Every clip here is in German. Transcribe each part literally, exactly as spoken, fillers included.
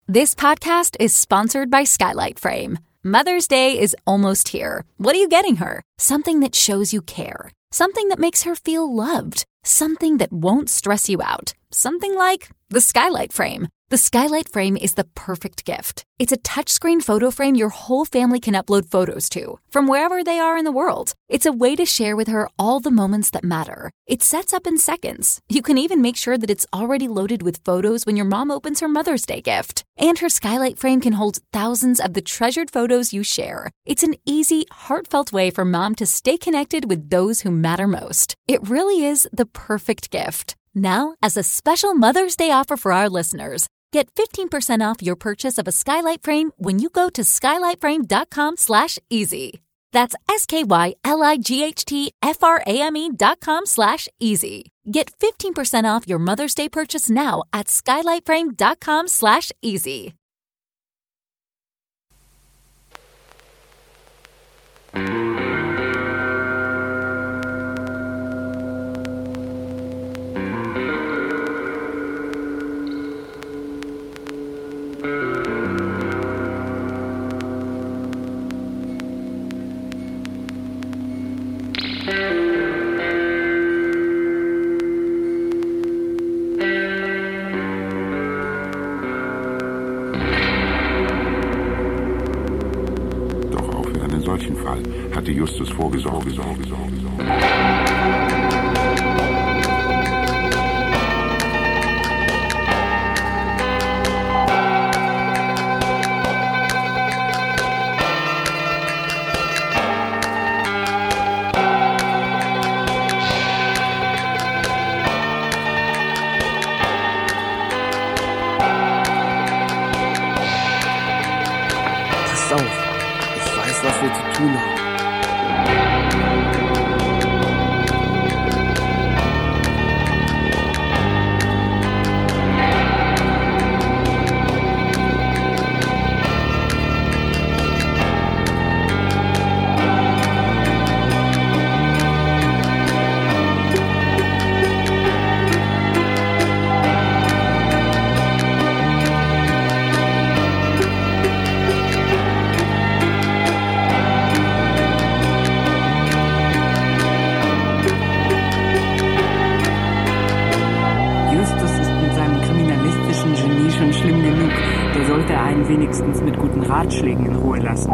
This podcast is sponsored by Skylight Frame. Mother's Day is almost here. What are you getting her? Something that shows you care. Something that makes her feel loved. Something that won't stress you out. Something like the Skylight Frame. The Skylight Frame is the perfect gift. It's a touchscreen photo frame your whole family can upload photos to, from wherever they are in the world. It's a way to share with her all the moments that matter. It sets up in seconds. You can even make sure that it's already loaded with photos when your mom opens her Mother's Day gift. And her Skylight Frame can hold thousands of the treasured photos you share. It's an easy, heartfelt way for mom to stay connected with those who matter most. It really is the perfect gift. Now, as a special Mother's Day offer for our listeners, get fifteen percent off your purchase of a Skylight Frame when you go to skylightframe.com slash easy. That's S-K-Y-L-I-G-H-T-F-R-A-M-E dot com slash easy. Get fifteen percent off your Mother's Day purchase now at skylightframe.com slash easy. Hatte Justus vorgesorgt, gesorgt, gesorgt, gesorgt. Pass auf, ich weiß, was wir zu tun haben. Wenigstens mit guten Ratschlägen in Ruhe lassen.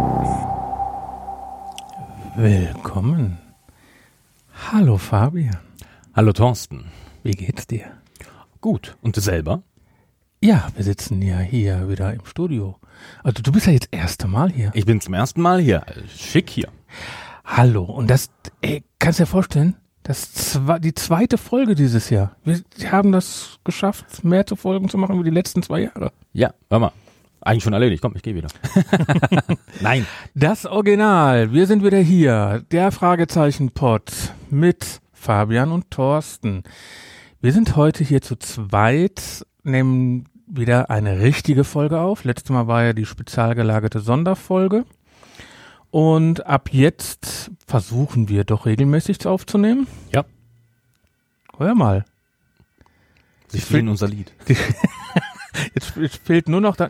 Willkommen. Hallo Fabian. Hallo Thorsten. Wie geht's dir? Gut. Und du selber? Ja, wir sitzen ja hier wieder im Studio. Also du bist ja jetzt das erste Mal hier. Ich bin zum ersten Mal hier. Schick hier. Hallo. Und das, ey, kannst du dir vorstellen, das zwe- die zweite Folge dieses Jahr. Wir haben das geschafft, mehr Folgen zu machen wie die letzten zwei Jahre. Ja, warte mal. Eigentlich schon erledigt. Komm, ich gehe wieder. Nein. Das Original. Wir sind wieder hier. Der Fragezeichen-Pod mit Fabian und Thorsten. Wir sind heute hier zu zweit, nehmen wieder eine richtige Folge auf. Letztes Mal war ja die spezial gelagerte Sonderfolge. Und ab jetzt versuchen wir doch regelmäßig aufzunehmen. Ja. Hör mal. Sie spielen unser Lied. Jetzt fehlt nur noch da.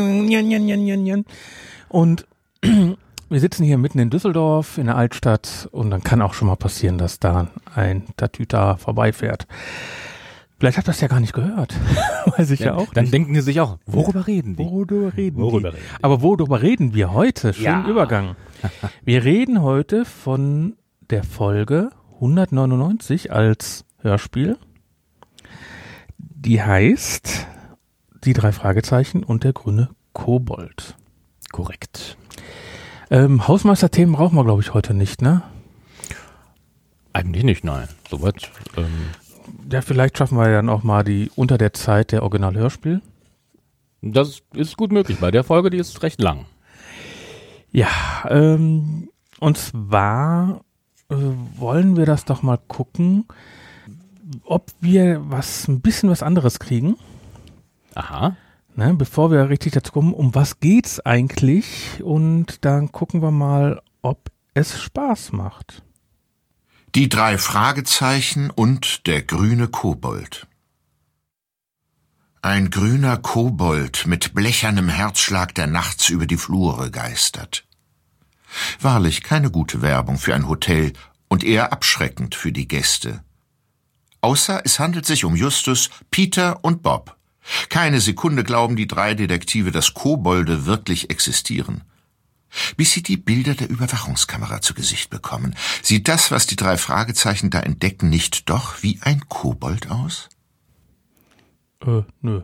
Und wir sitzen hier mitten in Düsseldorf, in der Altstadt, und dann kann auch schon mal passieren, dass da ein Tatüta vorbeifährt. Vielleicht habt ihr das ja gar nicht gehört. Weiß ich ja, ja auch Dann nicht. denken die sich auch, worüber reden die? Worüber reden worüber die? Reden die? Aber worüber reden wir heute? Schönen Ja. Übergang. Wir reden heute von der Folge hundertneunundneunzig als Hörspiel. Die heißt Die drei Fragezeichen und der grüne Kobold. Korrekt. Ähm, Hausmeisterthemen brauchen wir, glaube ich, heute nicht, ne? Eigentlich nicht, nein. Soweit. Ähm, Ja, vielleicht schaffen wir ja dann auch mal die unter der Zeit der Original-Hörspiel. das ist gut möglich. Bei der Folge, die ist recht lang. Ja, ähm, und zwar äh, wollen wir das doch mal gucken, ob wir was ein bisschen was anderes kriegen. Aha. Ne, bevor wir richtig dazu kommen, um was geht's eigentlich? Und dann gucken wir mal, ob es Spaß macht. Die drei Fragezeichen und der grüne Kobold. Ein grüner Kobold mit blechernem Herzschlag, der nachts über die Flure geistert. Wahrlich keine gute Werbung für ein Hotel und eher abschreckend für die Gäste. Außer es handelt sich um Justus, Peter und Bob. Keine Sekunde glauben die drei Detektive, dass Kobolde wirklich existieren. Bis sie die Bilder der Überwachungskamera zu Gesicht bekommen. Sieht das, was die drei Fragezeichen da entdecken, nicht doch wie ein Kobold aus? Äh, nö.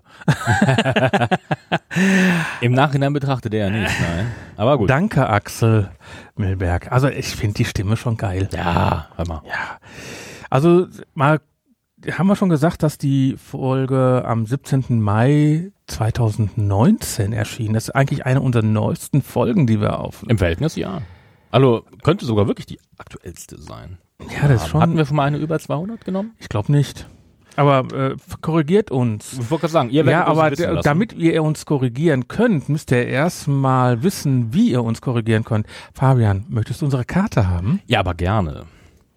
Im Nachhinein betrachtete er nicht, nein. Aber gut. Danke, Axel Milberg. Also ich finde die Stimme schon geil. Ja, hör mal. Ja. Also mal haben wir schon gesagt, dass die Folge am siebzehnten Mai zweitausendneunzehn erschien. Das ist eigentlich eine unserer neuesten Folgen, die wir aufnehmen. Im Verhältnis ja. Also könnte sogar wirklich die aktuellste sein. Ja, das ist schon. Hatten wir schon mal eine über zweihundert genommen? Ich glaube nicht. Aber äh, korrigiert uns. Ich wollte gerade sagen, ihr werdet Ja, aber uns wissen d- lassen. damit ihr uns korrigieren könnt, müsst ihr erstmal wissen, wie ihr uns korrigieren könnt. Fabian, möchtest du unsere Karte haben? Ja, aber gerne.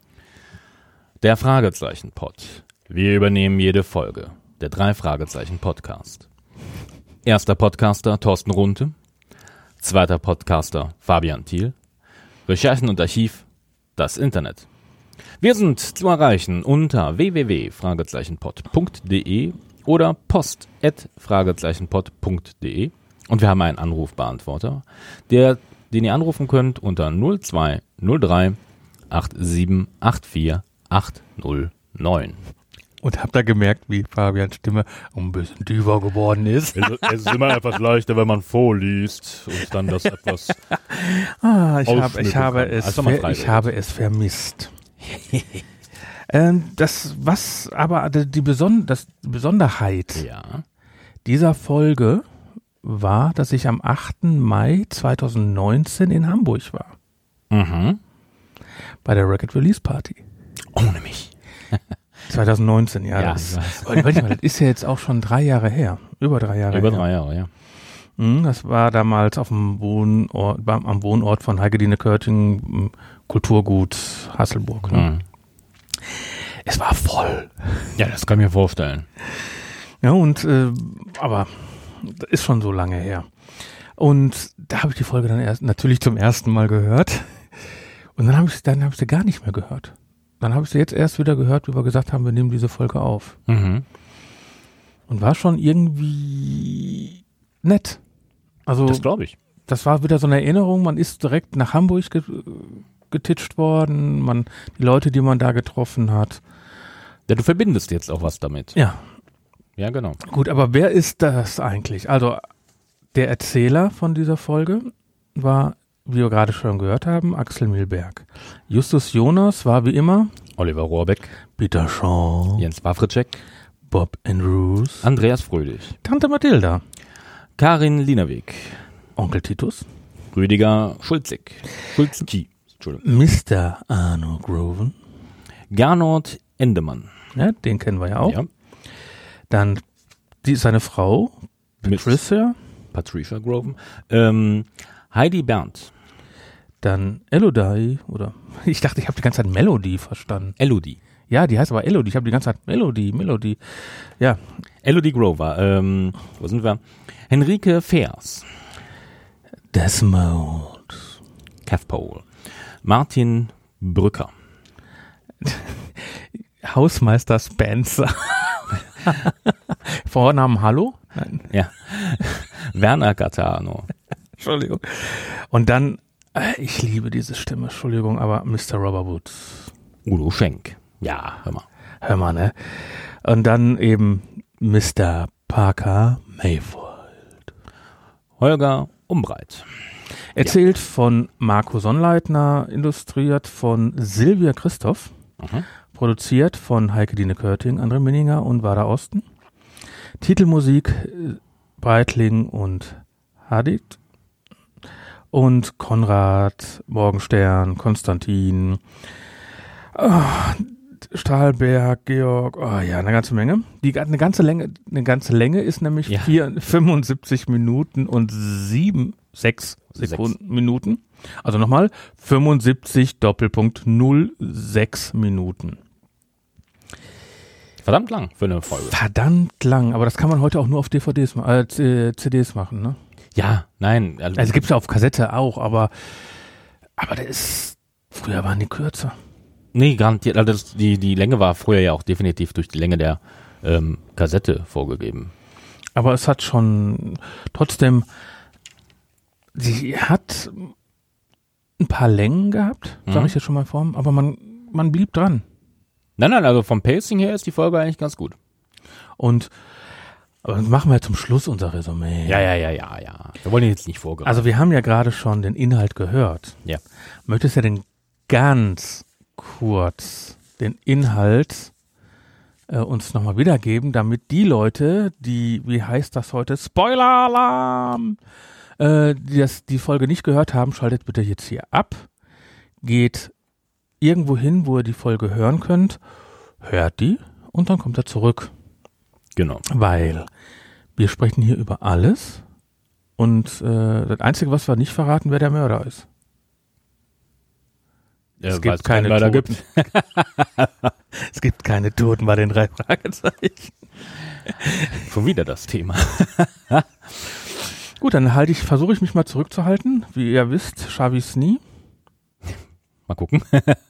Der Fragezeichen-Pod. Wir übernehmen jede Folge. Der Drei-Fragezeichen-Podcast. Erster Podcaster Thorsten Runte. Zweiter Podcaster Fabian Thiel. Recherchen und Archiv, das Internet. Wir sind zu erreichen unter w w w punkt fragezeichenpod punkt d e oder post at fragezeichenpod punkt d e und wir haben einen Anrufbeantworter, der, den ihr anrufen könnt unter null zwei null drei acht sieben acht vier acht null neun. Und habt ihr gemerkt, wie Fabians Stimme ein bisschen tiefer geworden ist? Es ist immer etwas leichter, wenn man vorliest und dann das etwas Ah, ich, hab, ich, Ausschnitte habe, kann. es Also man ver- frei ich redet. habe es vermisst. ähm, das, was aber die, die, Beson das, die Besonderheit Ja. dieser Folge war, dass ich am achten Mai zweitausendneunzehn in Hamburg war. Mhm. Bei der Record Release Party. Ohne mich. zweitausendneunzehn, ja. Ja, das, ich weiß. warte mal, das ist ja jetzt auch schon drei Jahre her. Über drei Jahre Über her. drei Jahre, ja. Mhm, das war damals auf dem Wohnort, beim, am Wohnort von Heike-Dine Körting, m, Kulturgut Hasselburg. Ne? Mhm. Es war voll. Ja, das kann ich mir vorstellen. Ja, und, äh, aber das ist schon so lange her. Und da habe ich die Folge dann erst natürlich zum ersten Mal gehört. Und dann habe ich, dann habe ich sie gar nicht mehr gehört. Dann habe ich sie jetzt erst wieder gehört, wie wir gesagt haben, wir nehmen diese Folge auf. Mhm. Und war schon irgendwie nett. Also, Das glaube ich. das war wieder so eine Erinnerung, man ist direkt nach Hamburg ge- getitscht worden, man, die Leute, die man da getroffen hat. Ja, du verbindest jetzt auch was damit. Ja, Ja, genau. gut, aber wer ist das eigentlich? Also, der Erzähler von dieser Folge war, wie wir gerade schon gehört haben, Axel Milberg. Justus Jonas war wie immer Oliver Rohrbeck, Peter Shaw, Jens Wawritschek, Bob Andrews, Andreas Fröhlich, Tante Mathilda, Karin Lieneweg, Onkel Titus, Rüdiger Schulzig, Schulzki, Entschuldigung, Mister Arno Groven, Gernot Endemann. ja, den kennen wir ja auch. Ja, Dann die, seine Frau, Mit Patricia, Patricia Groven. Ähm, Heidi Berndt, dann Elodie, oder ich dachte, ich habe die ganze Zeit Melody verstanden. Elodie. Ja, die heißt aber Elodie, ich habe die ganze Zeit Melody, Melody. Ja, Elodie Grover. Ähm, wo sind wir? Henrike Feers, Desmond, Kev Pole, Martin Brücker, Hausmeister Spencer. Vornamen Hallo? Nein, ja, Werner Gattano, Entschuldigung. Und dann, äh, ich liebe diese Stimme, Entschuldigung, aber Mister Robert Woods. Udo Schenk. Ja, hör mal. Hör mal, ne? Und dann eben Mister Parker Mayfield. Holger Umbreit. Erzählt von Marco Sonnleitner, illustriert von Silvia Christoph, Mhm. produziert von Heike-Dine Körting, André Minninger und Wada Osten. Titelmusik äh, Breitling und Hadid. Und Konrad, Morgenstern, Konstantin, oh, Stahlberg, Georg, oh ja, eine ganze Menge. Die eine ganze Länge, eine ganze Länge ist nämlich Ja. vier, fünfundsiebzig Minuten und sieben, sechs Sekunden, Minuten. Also nochmal, fünfundsiebzig Doppelpunkt null sechs Minuten. Verdammt lang für eine Folge. Verdammt lang, aber das kann man heute auch nur auf D V Ds, äh, C Ds machen, ne? Ja, nein. Also, also gibt's ja auf Kassette auch, aber aber der ist, früher waren die kürzer. Nee, garantiert. Also das, die, die Länge war früher ja auch definitiv durch die Länge der ähm, Kassette vorgegeben. Aber es hat schon trotzdem, sie hat ein paar Längen gehabt, sage Mhm. ich jetzt schon mal vor, aber man, man blieb dran. Nein, nein, also vom Pacing her ist die Folge eigentlich ganz gut. Und aber das machen wir zum Schluss unser Resümee. Ja, ja, ja, ja, ja. Wir wollen jetzt nicht vorgreifen. Also wir haben ja gerade schon den Inhalt gehört. Ja. Möchtest du denn ganz kurz den Inhalt äh, uns nochmal wiedergeben, damit die Leute, die, wie heißt das heute, Spoiler-Alarm, äh, die das, die Folge nicht gehört haben, schaltet bitte jetzt hier ab, geht irgendwo hin, wo ihr die Folge hören könnt, hört die und dann kommt er zurück. Genau. Weil wir sprechen hier über alles und äh, das Einzige, was wir nicht verraten, wer der Mörder ist. Ja, es weil gibt keinen keine Mörder Toten. Es gibt keine Toten bei den drei Fragezeichen. Schon wieder das Thema. Gut, dann halte ich, versuche ich mich mal zurückzuhalten. Wie ihr wisst, Xavi ist nie. Mal gucken.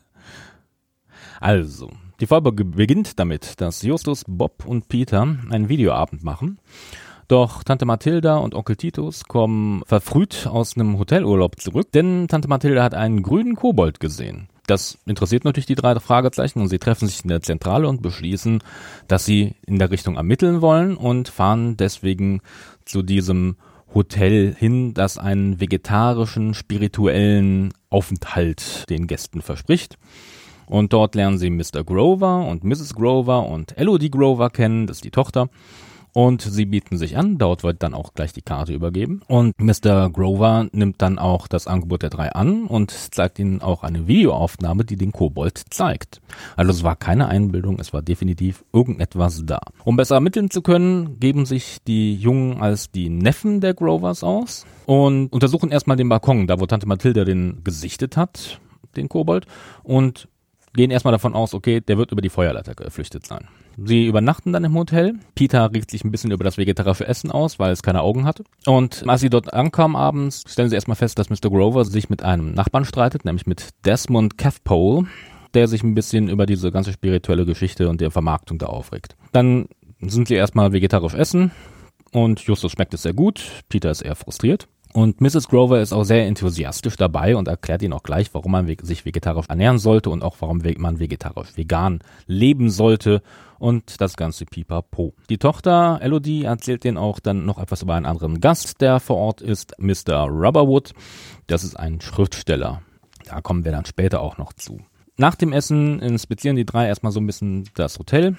Also, die Folge beginnt damit, dass Justus, Bob und Peter einen Videoabend machen. Doch Tante Mathilda und Onkel Titus kommen verfrüht aus einem Hotelurlaub zurück, denn Tante Mathilda hat einen grünen Kobold gesehen. Das interessiert natürlich die drei Fragezeichen und sie treffen sich in der Zentrale und beschließen, dass sie in der Richtung ermitteln wollen und fahren deswegen zu diesem Hotel hin, das einen vegetarischen, spirituellen Aufenthalt den Gästen verspricht. Und dort lernen sie Mister Grover und Misses Grover und Elodie Grover kennen, das ist die Tochter. Und sie bieten sich an, dort wird dann auch gleich die Karte übergeben. Und Mister Grover nimmt dann auch das Angebot der drei an und zeigt ihnen auch eine Videoaufnahme, die den Kobold zeigt. Also es war keine Einbildung, es war definitiv irgendetwas da. Um besser ermitteln zu können, geben sich die Jungen als die Neffen der Grovers aus und untersuchen erstmal den Balkon, da wo Tante Mathilda den gesichtet hat, den Kobold, und gehen erstmal davon aus, okay, der wird über die Feuerleiter geflüchtet sein. Sie übernachten dann im Hotel. Peter regt sich ein bisschen über das vegetarische Essen aus, weil es keine Augen hatte. Und als sie dort ankamen abends, stellen sie erstmal fest, dass Mister Grover sich mit einem Nachbarn streitet, nämlich mit Desmond Cathpole, der sich ein bisschen über diese ganze spirituelle Geschichte und der Vermarktung da aufregt. Dann sind sie erstmal vegetarisch essen und Justus schmeckt es sehr gut, Peter ist eher frustriert. Und Misses Grover ist auch sehr enthusiastisch dabei und erklärt ihnen auch gleich, warum man sich vegetarisch ernähren sollte und auch warum man vegetarisch vegan leben sollte und das ganze Pipapo. Die Tochter Elodie erzählt denen auch dann noch etwas über einen anderen Gast, der vor Ort ist, Mister Rubberwood. Das ist ein Schriftsteller. Da kommen wir dann später auch noch zu. Nach dem Essen inspizieren die drei erstmal so ein bisschen das Hotel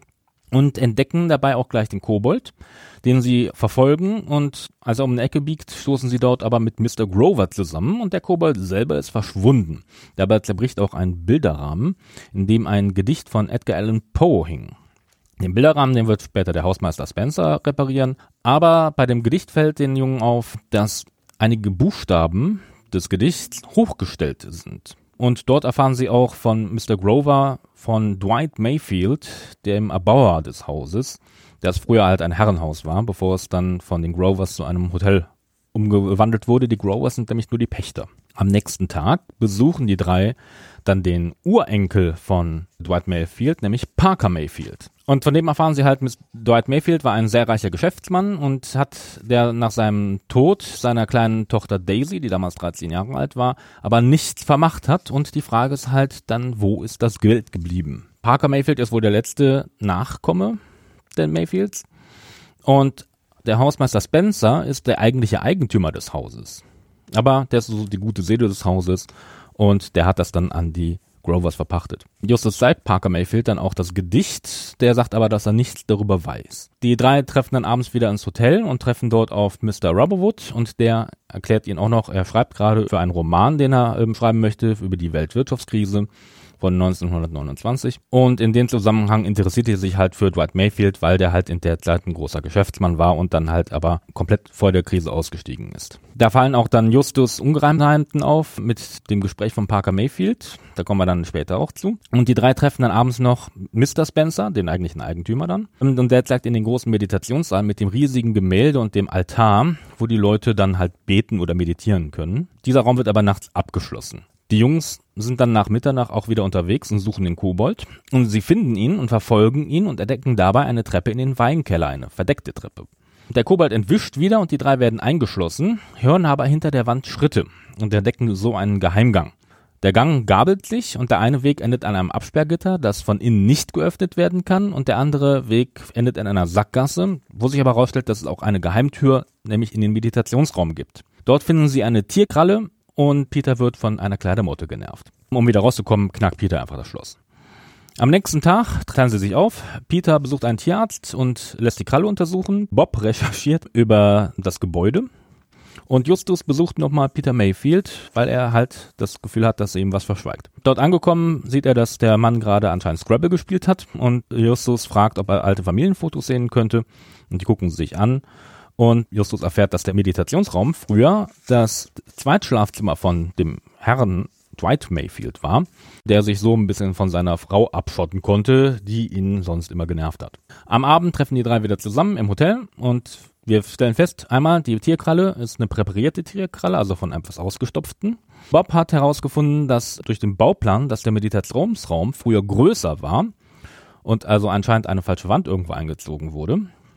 und entdecken dabei auch gleich den Kobold, den sie verfolgen, und als er um eine Ecke biegt, stoßen sie dort aber mit Mister Grover zusammen und der Kobold selber ist verschwunden. Dabei zerbricht auch ein Bilderrahmen, in dem ein Gedicht von Edgar Allan Poe hing. Den Bilderrahmen, den wird später der Hausmeister Spencer reparieren, aber bei dem Gedicht fällt den Jungen auf, dass einige Buchstaben des Gedichts hochgestellt sind. Und dort erfahren sie auch von Mister Grover von Dwight Mayfield, dem Erbauer des Hauses, das früher halt ein Herrenhaus war, bevor es dann von den Grovers zu einem Hotel umgewandelt wurde. Die Grovers sind nämlich nur die Pächter. Am nächsten Tag besuchen die drei dann den Urenkel von Dwight Mayfield, nämlich Parker Mayfield. Und von dem erfahren sie halt, Dwight Mayfield war ein sehr reicher Geschäftsmann und hat, der nach seinem Tod seiner kleinen Tochter Daisy, die damals dreizehn Jahre alt war, aber nichts vermacht hat. Und die Frage ist halt dann, wo ist das Geld geblieben? Parker Mayfield ist wohl der letzte Nachkomme der Mayfields. Und der Hausmeister Spencer ist der eigentliche Eigentümer des Hauses. Aber der ist so die gute Seele des Hauses und der hat das dann an die Grovers verpachtet. Justus zeigt Parker Mayfield dann auch das Gedicht, der sagt aber, dass er nichts darüber weiß. Die drei treffen dann abends wieder ins Hotel und treffen dort auf Mister Rubberwood und der erklärt ihnen auch noch, er schreibt gerade für einen Roman, den er ähm, schreiben möchte, über die Weltwirtschaftskrise, von neunzehnhundertneunundzwanzig. Und in dem Zusammenhang interessierte er sich halt für Dwight Mayfield, weil der halt in der Zeit ein großer Geschäftsmann war und dann halt aber komplett vor der Krise ausgestiegen ist. Da fallen auch dann Justus Ungereimtheiten auf mit dem Gespräch von Parker Mayfield. Da kommen wir dann später auch zu. Und die drei treffen dann abends noch Mister Spencer, den eigentlichen Eigentümer dann. Und, und der zeigt in den großen Meditationssaal mit dem riesigen Gemälde und dem Altar, wo die Leute dann halt beten oder meditieren können. Dieser Raum wird aber nachts abgeschlossen. Die Jungs sind dann nach Mitternacht auch wieder unterwegs und suchen den Kobold. Und sie finden ihn und verfolgen ihn und entdecken dabei eine Treppe in den Weinkeller, eine verdeckte Treppe. Der Kobold entwischt wieder und die drei werden eingeschlossen, hören aber hinter der Wand Schritte und entdecken so einen Geheimgang. Der Gang gabelt sich und der eine Weg endet an einem Absperrgitter, das von innen nicht geöffnet werden kann, und der andere Weg endet in einer Sackgasse, wo sich aber herausstellt, dass es auch eine Geheimtür, nämlich in den Meditationsraum gibt. Dort finden sie eine Tierkralle und Peter wird von einer Kleidermotte genervt. Um wieder rauszukommen, knackt Peter einfach das Schloss. Am nächsten Tag teilen sie sich auf. Peter besucht einen Tierarzt und lässt die Kralle untersuchen. Bob recherchiert über das Gebäude. Und Justus besucht nochmal Peter Mayfield, weil er halt das Gefühl hat, dass er ihm was verschweigt. Dort angekommen sieht er, dass der Mann gerade anscheinend Scrabble gespielt hat. Und Justus fragt, ob er alte Familienfotos sehen könnte. Und die gucken sie sich an. Und Justus erfährt, dass der Meditationsraum früher das Zweitschlafzimmer von dem Herrn Dwight Mayfield war, der sich so ein bisschen von seiner Frau abschotten konnte, die ihn sonst immer genervt hat. Am Abend treffen die drei wieder zusammen im Hotel und wir stellen fest, einmal, die Tierkralle ist eine präparierte Tierkralle, also von etwas ausgestopften. Bob hat herausgefunden, dass durch den Bauplan, dass der Meditationsraum früher größer war und also anscheinend eine falsche Wand irgendwo eingezogen wurde.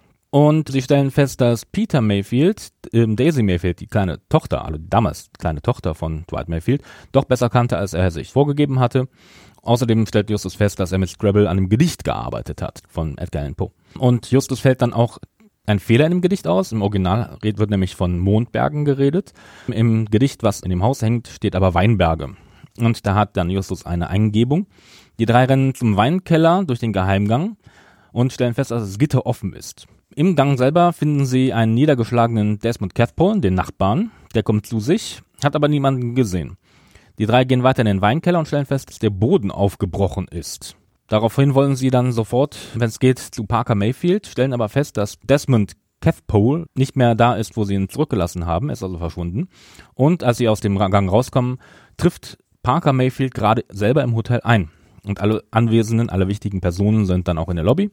Und sie stellen fest, dass Peter Mayfield, äh, Daisy Mayfield, die kleine Tochter, also damals kleine Tochter von Dwight Mayfield, doch besser kannte, als er sich vorgegeben hatte. Außerdem stellt Justus fest, dass er mit Scrabble an einem Gedicht gearbeitet hat von Edgar Allan Poe. Und Justus fällt dann auch ein Fehler in dem Gedicht aus. Im Original wird nämlich von Mondbergen geredet. Im Gedicht, was in dem Haus hängt, steht aber Weinberge. Und da hat dann Justus eine Eingebung. Die drei rennen zum Weinkeller durch den Geheimgang und stellen fest, dass das Gitter offen ist. Im Gang selber finden sie einen niedergeschlagenen Desmond Cathpole, den Nachbarn. Der kommt zu sich, hat aber niemanden gesehen. Die drei gehen weiter in den Weinkeller und stellen fest, dass der Boden aufgebrochen ist. Daraufhin wollen sie dann sofort, wenn es geht, zu Parker Mayfield, stellen aber fest, dass Desmond Cathpole nicht mehr da ist, wo sie ihn zurückgelassen haben, ist also verschwunden. Und als sie aus dem Gang rauskommen, trifft Parker Mayfield gerade selber im Hotel ein. Und alle Anwesenden, alle wichtigen Personen sind dann auch in der Lobby.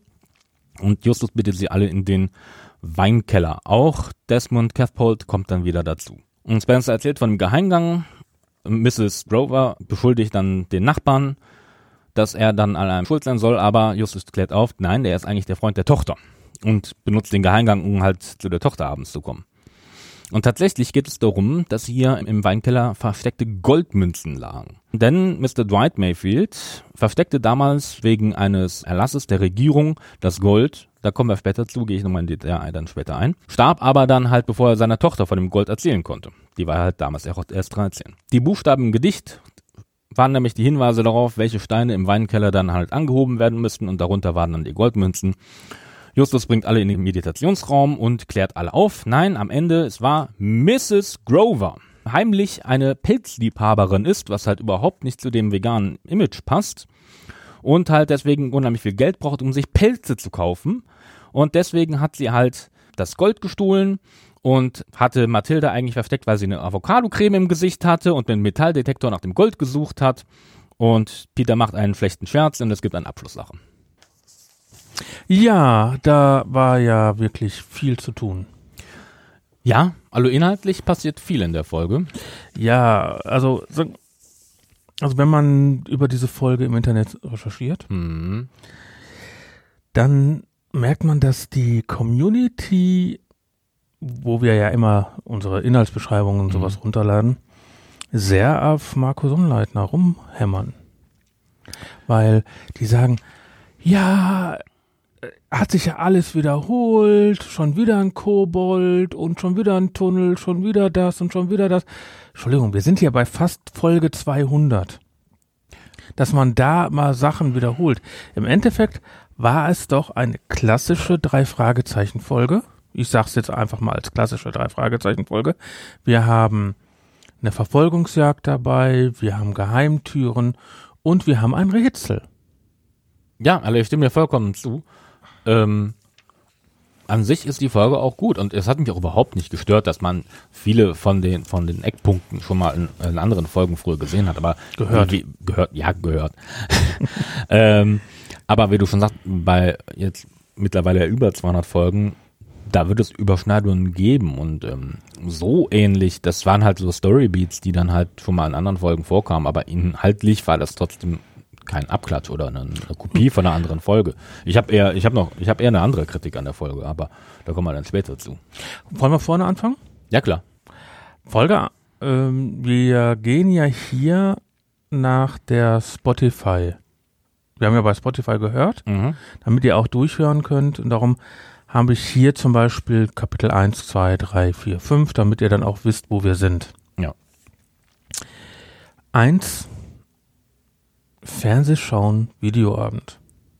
Und Justus bittet sie alle in den Weinkeller. Auch Desmond Cathpole kommt dann wieder dazu. Und Spencer erzählt von dem Geheimgang. Misses Grover beschuldigt dann den Nachbarn, dass er dann an einem schuld sein soll, aber Justus klärt auf, nein, der ist eigentlich der Freund der Tochter und benutzt den Geheimgang, um halt zu der Tochter abends zu kommen. Und tatsächlich geht es darum, dass hier im Weinkeller versteckte Goldmünzen lagen. Denn Mister Dwight Mayfield versteckte damals wegen eines Erlasses der Regierung das Gold, da kommen wir später zu, gehe ich nochmal in Detail dann später ein, starb aber dann halt, bevor er seiner Tochter von dem Gold erzählen konnte. Die war halt damals erst dreizehn. Die Buchstaben im Gedicht waren nämlich die Hinweise darauf, welche Steine im Weinkeller dann halt angehoben werden müssten und darunter waren dann die Goldmünzen. Justus bringt alle in den Meditationsraum und klärt alle auf. Nein, am Ende, es war Misses Grover. Heimlich eine Pelzliebhaberin ist, was halt überhaupt nicht zu dem veganen Image passt. Und halt deswegen unheimlich viel Geld braucht, um sich Pelze zu kaufen. Und deswegen hat sie halt das Gold gestohlen und hatte Mathilda eigentlich versteckt, weil sie eine Avocado-Creme im Gesicht hatte und mit einem Metalldetektor nach dem Gold gesucht hat. Und Peter macht einen schlechten Scherz und es gibt eine Abschlusssache. Ja, da war ja wirklich viel zu tun. Ja, also inhaltlich passiert viel in der Folge. Ja, also, also wenn man über diese Folge im Internet recherchiert, mhm. dann merkt man, dass die Community, wo wir ja immer unsere Inhaltsbeschreibungen und sowas mhm. runterladen, sehr auf Marco Sonnleitner rumhämmern. Weil die sagen, ja, hat sich ja alles wiederholt, schon wieder ein Kobold und schon wieder ein Tunnel, schon wieder das und schon wieder das. Entschuldigung, wir sind hier bei fast Folge zweihundert. Dass man da mal Sachen wiederholt. Im Endeffekt war es doch eine klassische Drei-Fragezeichen-Folge. Ich sag's jetzt einfach mal als klassische Drei-Fragezeichen-Folge. Wir haben eine Verfolgungsjagd dabei, wir haben Geheimtüren Und wir haben ein Rätsel. Ja, also ich stimme dir vollkommen zu. Ähm, an sich ist die Folge auch gut und es hat mich auch überhaupt nicht gestört, dass man viele von den von den Eckpunkten schon mal in, in anderen Folgen früher gesehen hat, aber Gehört. Wie, gehört, ja, gehört. ähm, aber wie du schon sagst, bei jetzt mittlerweile über zweihundert Folgen, da wird es Überschneidungen geben und ähm, so ähnlich, das waren halt so Storybeats, die dann halt schon mal in anderen Folgen vorkamen, aber inhaltlich war das trotzdem kein Abklatsch oder eine, eine Kopie von einer anderen Folge. Ich habe eher, ich habe noch, ich habe eher eine andere Kritik an der Folge, aber da kommen wir dann später zu. Wollen wir vorne anfangen? Ja, klar. Folge, ähm, wir gehen ja hier nach der Spotify. Wir haben ja bei Spotify gehört, Mhm. damit ihr auch durchhören könnt. Und darum habe ich hier zum Beispiel Kapitel eins, zwei, drei, vier, fünf, damit ihr dann auch wisst, wo wir sind. Ja. Eins, Fernsehschauen, Videoabend.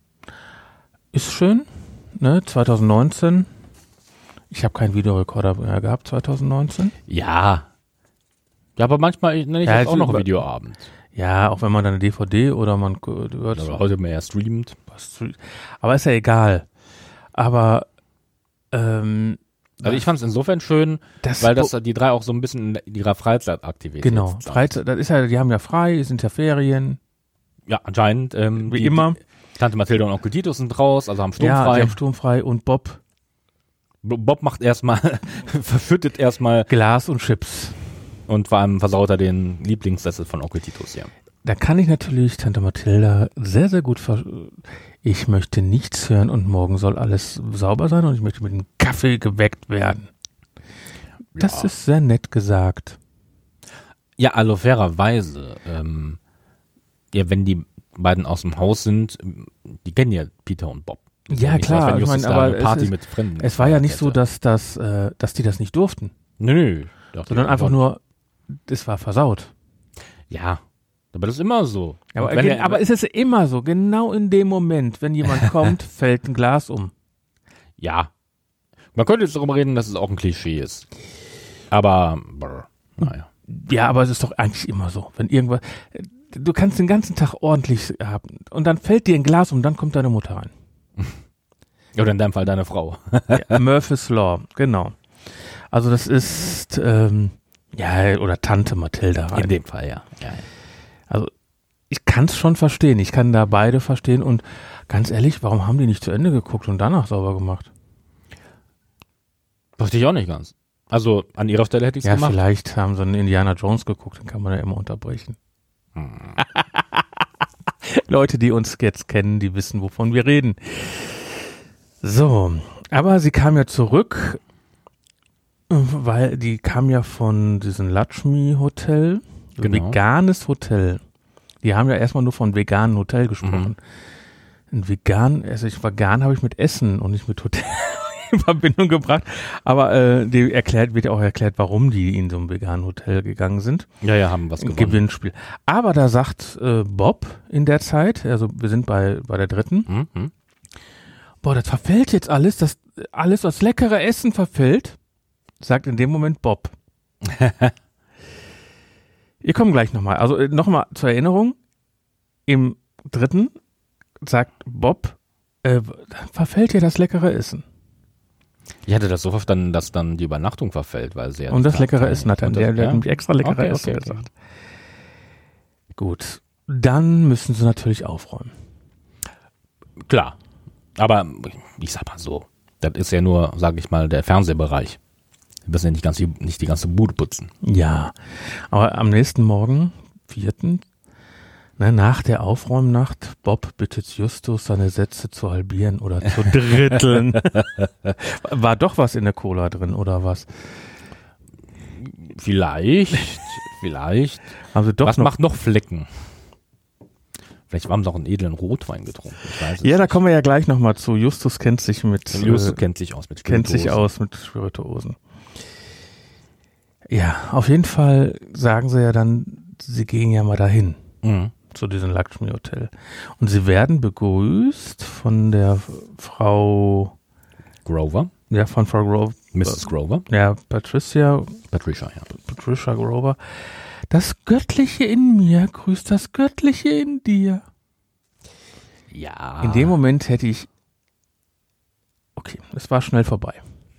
Ist schön, ne? zwanzig neunzehn. Ich habe keinen Videorekorder mehr gehabt, zwanzig neunzehn. Ja. Ja, aber manchmal nenne ich Ja, das jetzt auch noch über- Videoabend. Ja, auch wenn man dann eine D V D oder man hört Oder heute mehr streamt. aber ist ja egal. Aber ähm, Also ich fand es insofern schön, das weil das die drei auch so ein bisschen in ihrer Freizeitaktivität genau, sind. Freizeit, das ist ja, die haben ja frei, es sind ja Ferien, Ja, anscheinend. Ähm, wie die, immer. Die, Tante Mathilda und Onkel Titus sind raus, also haben Ja, sturmfrei. die haben sturmfrei und Bob Bob macht erstmal, verfüttet erstmal Glas und Chips. und vor allem versaut er den Lieblingssessel von Onkel Titus, ja. Da kann ich natürlich Tante Mathilda sehr, sehr gut ver... Ich möchte nichts hören und morgen soll alles sauber sein und ich möchte mit einem Kaffee geweckt werden. Das Ja. ist sehr nett gesagt. Ja, also fairerweise, ähm, ja, wenn die beiden aus dem Haus sind, die kennen ja Peter und Bob. Ja, Nicht so, klar, als wenn ich Justus meine, da aber eine es Party ist- mit Fremden Es war ja nicht so, hätte. dass, das, äh, dass die das nicht durften, Nö, nö. Dachte sondern ich, einfach aber- nur, es war versaut. Ja, aber das ist immer so. Aber, Und wenn gen- er- aber es ist immer so, genau in dem Moment, wenn jemand kommt, fällt ein Glas um. Ja. Man könnte jetzt darüber reden, dass es auch ein Klischee ist. Aber, brr, naja. Ja, aber es ist doch eigentlich immer so. Wenn irgendwas, du kannst den ganzen Tag ordentlich haben und dann fällt dir ein Glas um, dann kommt deine Mutter rein. Oder in deinem Fall deine Frau. Ja, Murphy's Law, genau. Also das ist, ähm, ja, oder Tante Mathilda rein. In dem Fall, ja. ja, ja. Also ich kann es schon verstehen. Ich kann da beide verstehen und ganz ehrlich, warum haben die nicht zu Ende geguckt und danach sauber gemacht? Verstehe ich auch nicht ganz. Also, an ihrer Stelle hätte ich es Ja, gemacht. vielleicht haben sie einen Indiana Jones geguckt, dann kann man ja immer unterbrechen. Hm. Leute, die uns jetzt kennen, die wissen, wovon wir reden. So, aber sie kam ja zurück, weil die kam ja von diesem Lakshmi Hotel, Genau. veganes Hotel. Die haben ja erstmal nur von veganen Hotel gesprochen. Ein vegan, also ich vegan habe ich mit Essen und nicht mit Hotel in Verbindung gebracht. Aber äh, die erklärt, wird ja auch erklärt, warum die in so einem veganen Hotel gegangen sind. Ja, ja, haben was Ein gewonnen. Gewinnspiel. Aber da sagt äh, Bob in der Zeit, also wir sind bei, bei der dritten, Hm, hm. boah, das verfällt jetzt alles, das alles, was leckere Essen verfällt, sagt in dem Moment Bob. Ihr kommt gleich nochmal. Also äh, nochmal zur Erinnerung, im dritten sagt Bob, äh, verfällt dir das leckere Essen. Ich hatte das so verstanden, dass dann die Übernachtung verfällt, weil sie ja Und das nicht leckere teilnehmen. Essen hat er, Und der, das- der ja? hat nämlich extra leckere Okay, Essen okay, okay. gesagt. Gut, dann müssen sie natürlich aufräumen. Klar. Aber ich sag mal so, das ist ja nur, sage ich mal, der Fernsehbereich. Wir müssen ja nicht, ganz, die- nicht die ganze Bude putzen. Ja, aber am nächsten Morgen, vierten, ne, nach der Aufräumnacht, Bob bittet Justus, seine Sätze zu halbieren oder zu dritteln. War doch was in der Cola drin, oder was? Vielleicht, vielleicht. Haben sie doch Was noch. macht noch Flecken? Vielleicht haben sie auch einen edlen Rotwein getrunken. Ich weiß es Ja, da nicht. kommen wir ja gleich nochmal zu. Justus kennt sich mit, Justus äh, kennt sich aus mit kennt sich Spirituosen. aus mit Spirituosen. Ja, auf jeden Fall sagen sie ja dann, sie gehen ja mal dahin. Mhm. Zu diesem Lakshmi Hotel. Und sie werden begrüßt von der Frau, Grover, ja, von Frau Grover, Missus Grover, ja, Patricia, Patricia, ja. Patricia Grover, Das Göttliche in mir grüßt das Göttliche in dir. Ja. In dem Moment hätte ich, okay, es war schnell vorbei.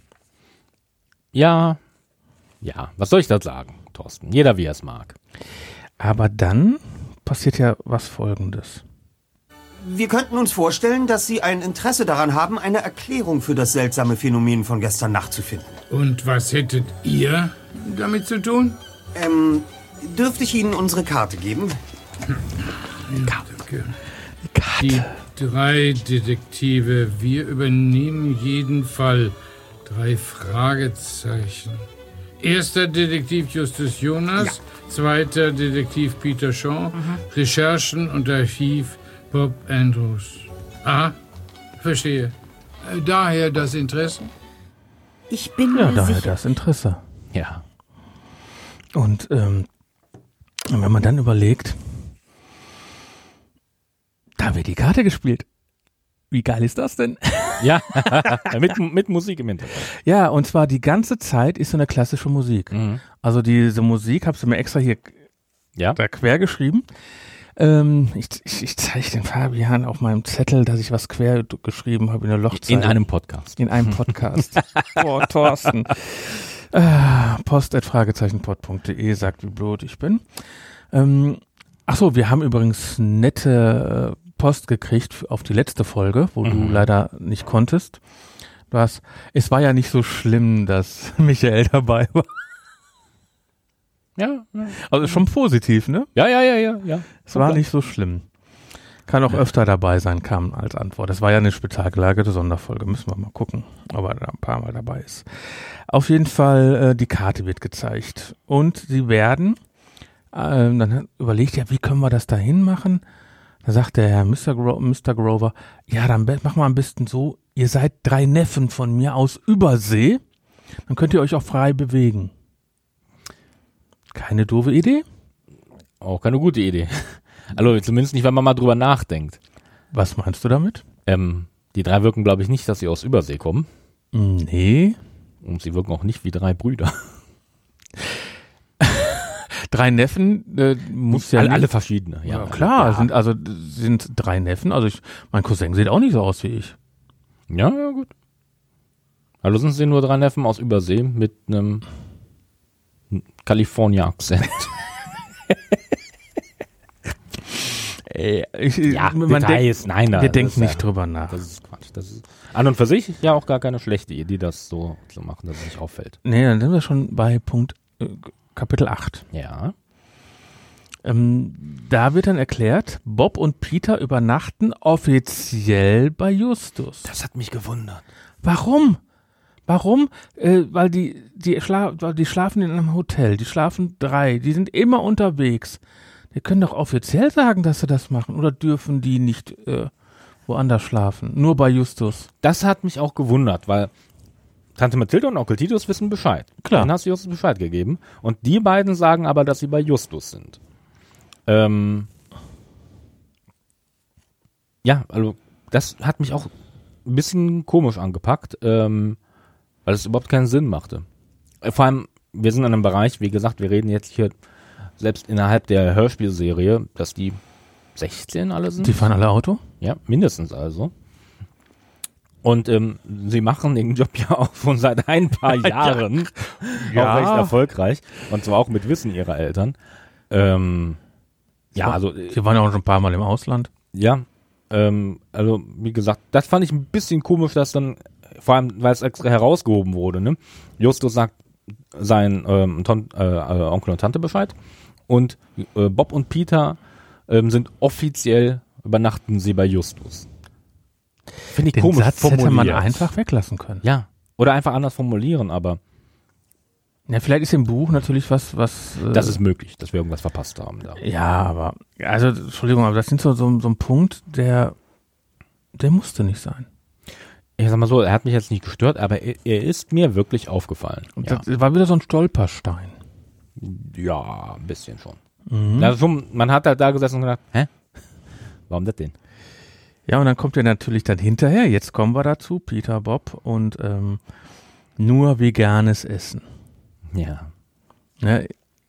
Ja. Ja, was soll ich da sagen, Thorsten? Jeder wie er es mag. Aber dann passiert ja was Folgendes. Wir könnten uns vorstellen, dass Sie ein Interesse daran haben, eine Erklärung für das seltsame Phänomen von gestern Nacht zu finden. Und was hättet ihr damit zu tun? Ähm, dürfte ich Ihnen unsere Karte geben? Danke. Die drei Detektive, wir übernehmen jeden Fall. Drei Fragezeichen. Erster Detektiv Justus Jonas, ja. Zweiter Detektiv Peter Shaw, mhm. Recherchen und Archiv Bob Andrews. Aha, verstehe. Daher das Interesse? Ich bin ja, mir daher sicher. das Interesse. Ja. Und ähm, wenn man dann überlegt, da wird die Karte gespielt. Wie geil ist das denn? Ja, mit, mit Musik im Hintergrund. Ja, und zwar die ganze Zeit ist so eine klassische Musik. Mhm. Also diese Musik, hab's mir extra hier ja. da quer geschrieben. Ähm, ich, ich, ich zeige den Fabian auf meinem Zettel, dass ich was quer geschrieben habe in der Lochzeile. In einem Podcast. In einem Podcast. Boah, Thorsten. Äh, post at fragezeichenpod punkt de sagt, wie blöd ich bin. Ähm, ach so, wir haben übrigens nette äh, Post gekriegt auf die letzte Folge, wo mhm. du leider nicht konntest. Du hast, es war ja nicht so schlimm, dass Michael dabei war. Ja, ja. Also schon positiv, ne? Ja, ja, ja, ja. ja. Es war nicht so schlimm. Kann auch ja. öfter dabei sein, kam als Antwort. Das war ja eine spezial gelagerte Sonderfolge. Müssen wir mal gucken, ob er da ein paar Mal dabei ist. Auf jeden Fall, äh, die Karte wird gezeigt. Und sie werden, äh, dann überlegt er, wie können wir das da hinmachen? Da sagt der Herr Mister Gro- Mister Grover, ja, dann machen wir am besten so, ihr seid drei Neffen von mir aus Übersee. Dann könnt ihr euch auch frei bewegen. Keine doofe Idee? Auch keine gute Idee. Also zumindest nicht, wenn man mal drüber nachdenkt. Was meinst du damit? Ähm, die drei wirken, glaube ich, nicht, dass sie aus Übersee kommen. Nee. Und sie wirken auch nicht wie drei Brüder. Drei Neffen äh, muss ja alle, nicht, alle verschiedene. Ja, ja klar, ja. sind also sind drei Neffen. Also ich, mein Cousin sieht auch nicht so aus wie ich. Ja, ja, gut. Also sind sie nur drei Neffen aus Übersee mit einem California-Akzent. Ey, ich, ja, man Details, denk, nein, wir denken ist, nicht drüber nach. Das ist Quatsch. Das ist an und für sich ja auch gar keine schlechte Idee, das so zu machen, dass es nicht auffällt. Nee, dann sind wir schon bei Punkt äh, Kapitel acht. Ja. Ähm, da wird dann erklärt, Bob und Peter übernachten offiziell bei Justus. Das hat mich gewundert. Warum? Warum? Äh, weil die, die, schla- weil die schlafen in einem Hotel, die schlafen drei, die sind immer unterwegs. Die können doch offiziell sagen, dass sie das machen. Oder dürfen die nicht äh, woanders schlafen? Nur bei Justus. Das hat mich auch gewundert, weil Tante Mathilde und Onkel Titus wissen Bescheid. Klar. Dann hast du Justus Bescheid gegeben. Und die beiden sagen aber, dass sie bei Justus sind. Ähm ja, also das hat mich auch ein bisschen komisch angepackt, ähm, weil es überhaupt keinen Sinn machte. Vor allem, wir sind in einem Bereich, wie gesagt, wir reden jetzt hier selbst innerhalb der Hörspielserie, dass die sechzehn alle sind. Die fahren alle Auto? Ja, mindestens also. Und ähm, sie machen den Job ja auch schon seit ein paar Jahren Ja. auch recht erfolgreich. Und zwar auch mit Wissen ihrer Eltern. Ähm, ja, also Sie waren ja auch schon ein paar Mal im Ausland. ja, ähm, also wie gesagt, das fand ich ein bisschen komisch, dass dann, vor allem, weil es extra herausgehoben wurde, ne? Justus sagt sein ähm, Ton, äh, äh, Onkel und Tante Bescheid und äh, Bob und Peter ähm, sind offiziell, übernachten sie bei Justus. Finde ich Den komisch Satz formuliert. hätte man einfach weglassen können. Ja, oder einfach anders formulieren, aber Ja, vielleicht ist im Buch natürlich was, was. Äh, das ist möglich, dass wir irgendwas verpasst haben da. Ja, aber, also, Entschuldigung, aber das sind so, so, so ein Punkt, der, der musste nicht sein. Ich sag mal so, er hat mich jetzt nicht gestört, aber er, er ist mir wirklich aufgefallen. Und Ja, das war wieder so ein Stolperstein. ja ein bisschen schon. Mhm. Also schon. Man hat halt da gesessen und gedacht, hä? Warum das denn? Ja, und dann kommt er natürlich dann hinterher, jetzt kommen wir dazu, Peter, Bob und ähm, nur veganes Essen. Ja. Ne,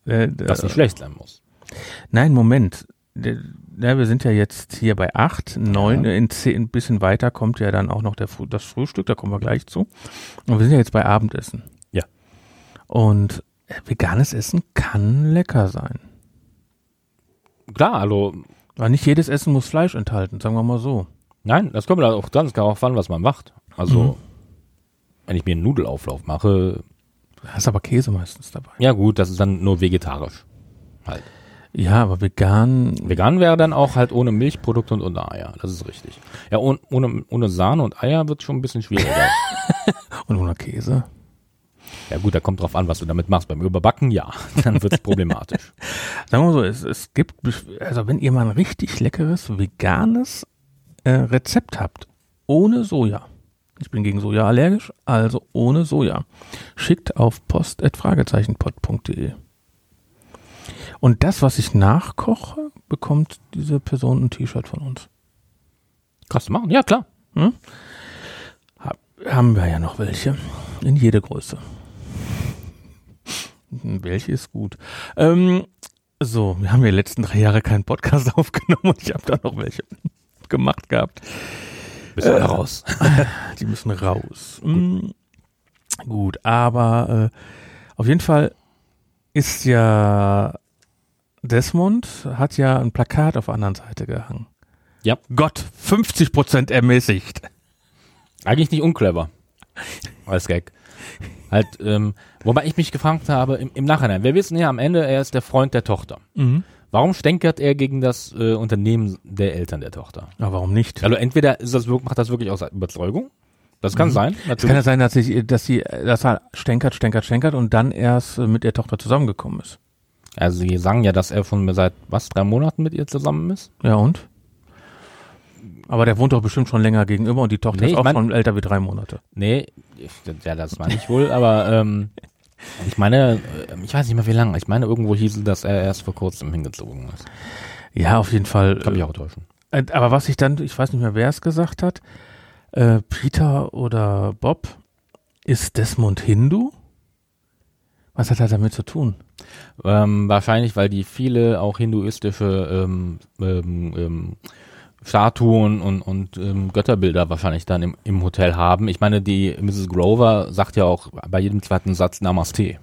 Äh, das nicht schlecht sein muss. Nein, Moment. Ja, wir sind ja jetzt hier bei acht, neun, ja. in zehn, ein bisschen weiter kommt ja dann auch noch der, das Frühstück, da kommen wir gleich zu. Und wir sind ja jetzt bei Abendessen. Ja. Und veganes Essen kann lecker sein. Klar, also. Aber nicht jedes Essen muss Fleisch enthalten, sagen wir mal so. Nein, das kommt auch ganz darauf an, was man macht. Also, mhm. wenn ich mir einen Nudelauflauf mache. Da ist aber Käse meistens dabei. Ja gut, das ist dann nur vegetarisch. Halt. Ja, aber vegan... Vegan wäre dann auch halt ohne Milchprodukte und ohne Eier, das ist richtig. Ja, ohne, ohne, ohne Sahne und Eier wird schon ein bisschen schwieriger. Und ohne Käse? Ja gut, da kommt drauf an, was du damit machst. Beim Überbacken, ja, dann wird es problematisch. Sagen wir mal so, es, es gibt, also wenn ihr mal ein richtig leckeres, veganes äh, Rezept habt, ohne Soja, ich bin gegen Soja allergisch, also ohne Soja, schickt auf post at fragezeichenpod punkt de. Und das, was ich nachkoche, bekommt diese Person ein T-Shirt von uns. Kannst du machen? Ja, klar. Hm? Hab, haben wir ja noch welche. In jede Größe. Welche ist gut. Ähm, so, wir haben ja die letzten drei Jahre keinen Podcast aufgenommen und ich habe da noch welche gemacht gehabt. Bist du äh, raus? Die müssen raus. Gut, mm, gut aber äh, auf jeden Fall ist ja Desmond hat ja ein Plakat auf der anderen Seite gehangen. Ja. Gott, fünfzig Prozent ermäßigt. Eigentlich nicht unclever. Als Gag. Halt, ähm, wobei ich mich gefragt habe, im, im Nachhinein, wir wissen ja am Ende, er ist der Freund der Tochter. Mhm. Warum stänkert er gegen das äh, Unternehmen der Eltern der Tochter? Ja, warum nicht? Also entweder ist das, macht das wirklich aus Überzeugung. Das kann mhm. sein. Natürlich. Es kann ja sein, dass, ich, dass, sie, dass er stänkert, stänkert, stänkert und dann erst mit der Tochter zusammengekommen ist. Also sie sagen ja, dass er schon seit, was, drei Monaten mit ihr zusammen ist? Ja und? Aber der wohnt doch bestimmt schon länger gegenüber und die Tochter nee, ist auch mein, schon älter wie drei Monate. Nee, ja, das meine ich wohl, aber ähm, ich meine, ich weiß nicht mehr wie lange. Ich meine, irgendwo hieß es, dass er erst vor kurzem hingezogen ist. Ja, auf jeden Fall. Kann mich auch täuschen. Äh, aber was ich dann, ich weiß nicht mehr, wer es gesagt hat, äh, Peter oder Bob, ist Desmond Hindu? Was hat er damit zu tun? Ähm, wahrscheinlich, weil die viele auch hinduistische ähm, ähm, ähm, Statuen und, und ähm, Götterbilder wahrscheinlich dann im, im Hotel haben. Ich meine, die Misses Grover sagt ja auch bei jedem zweiten Satz Namaste.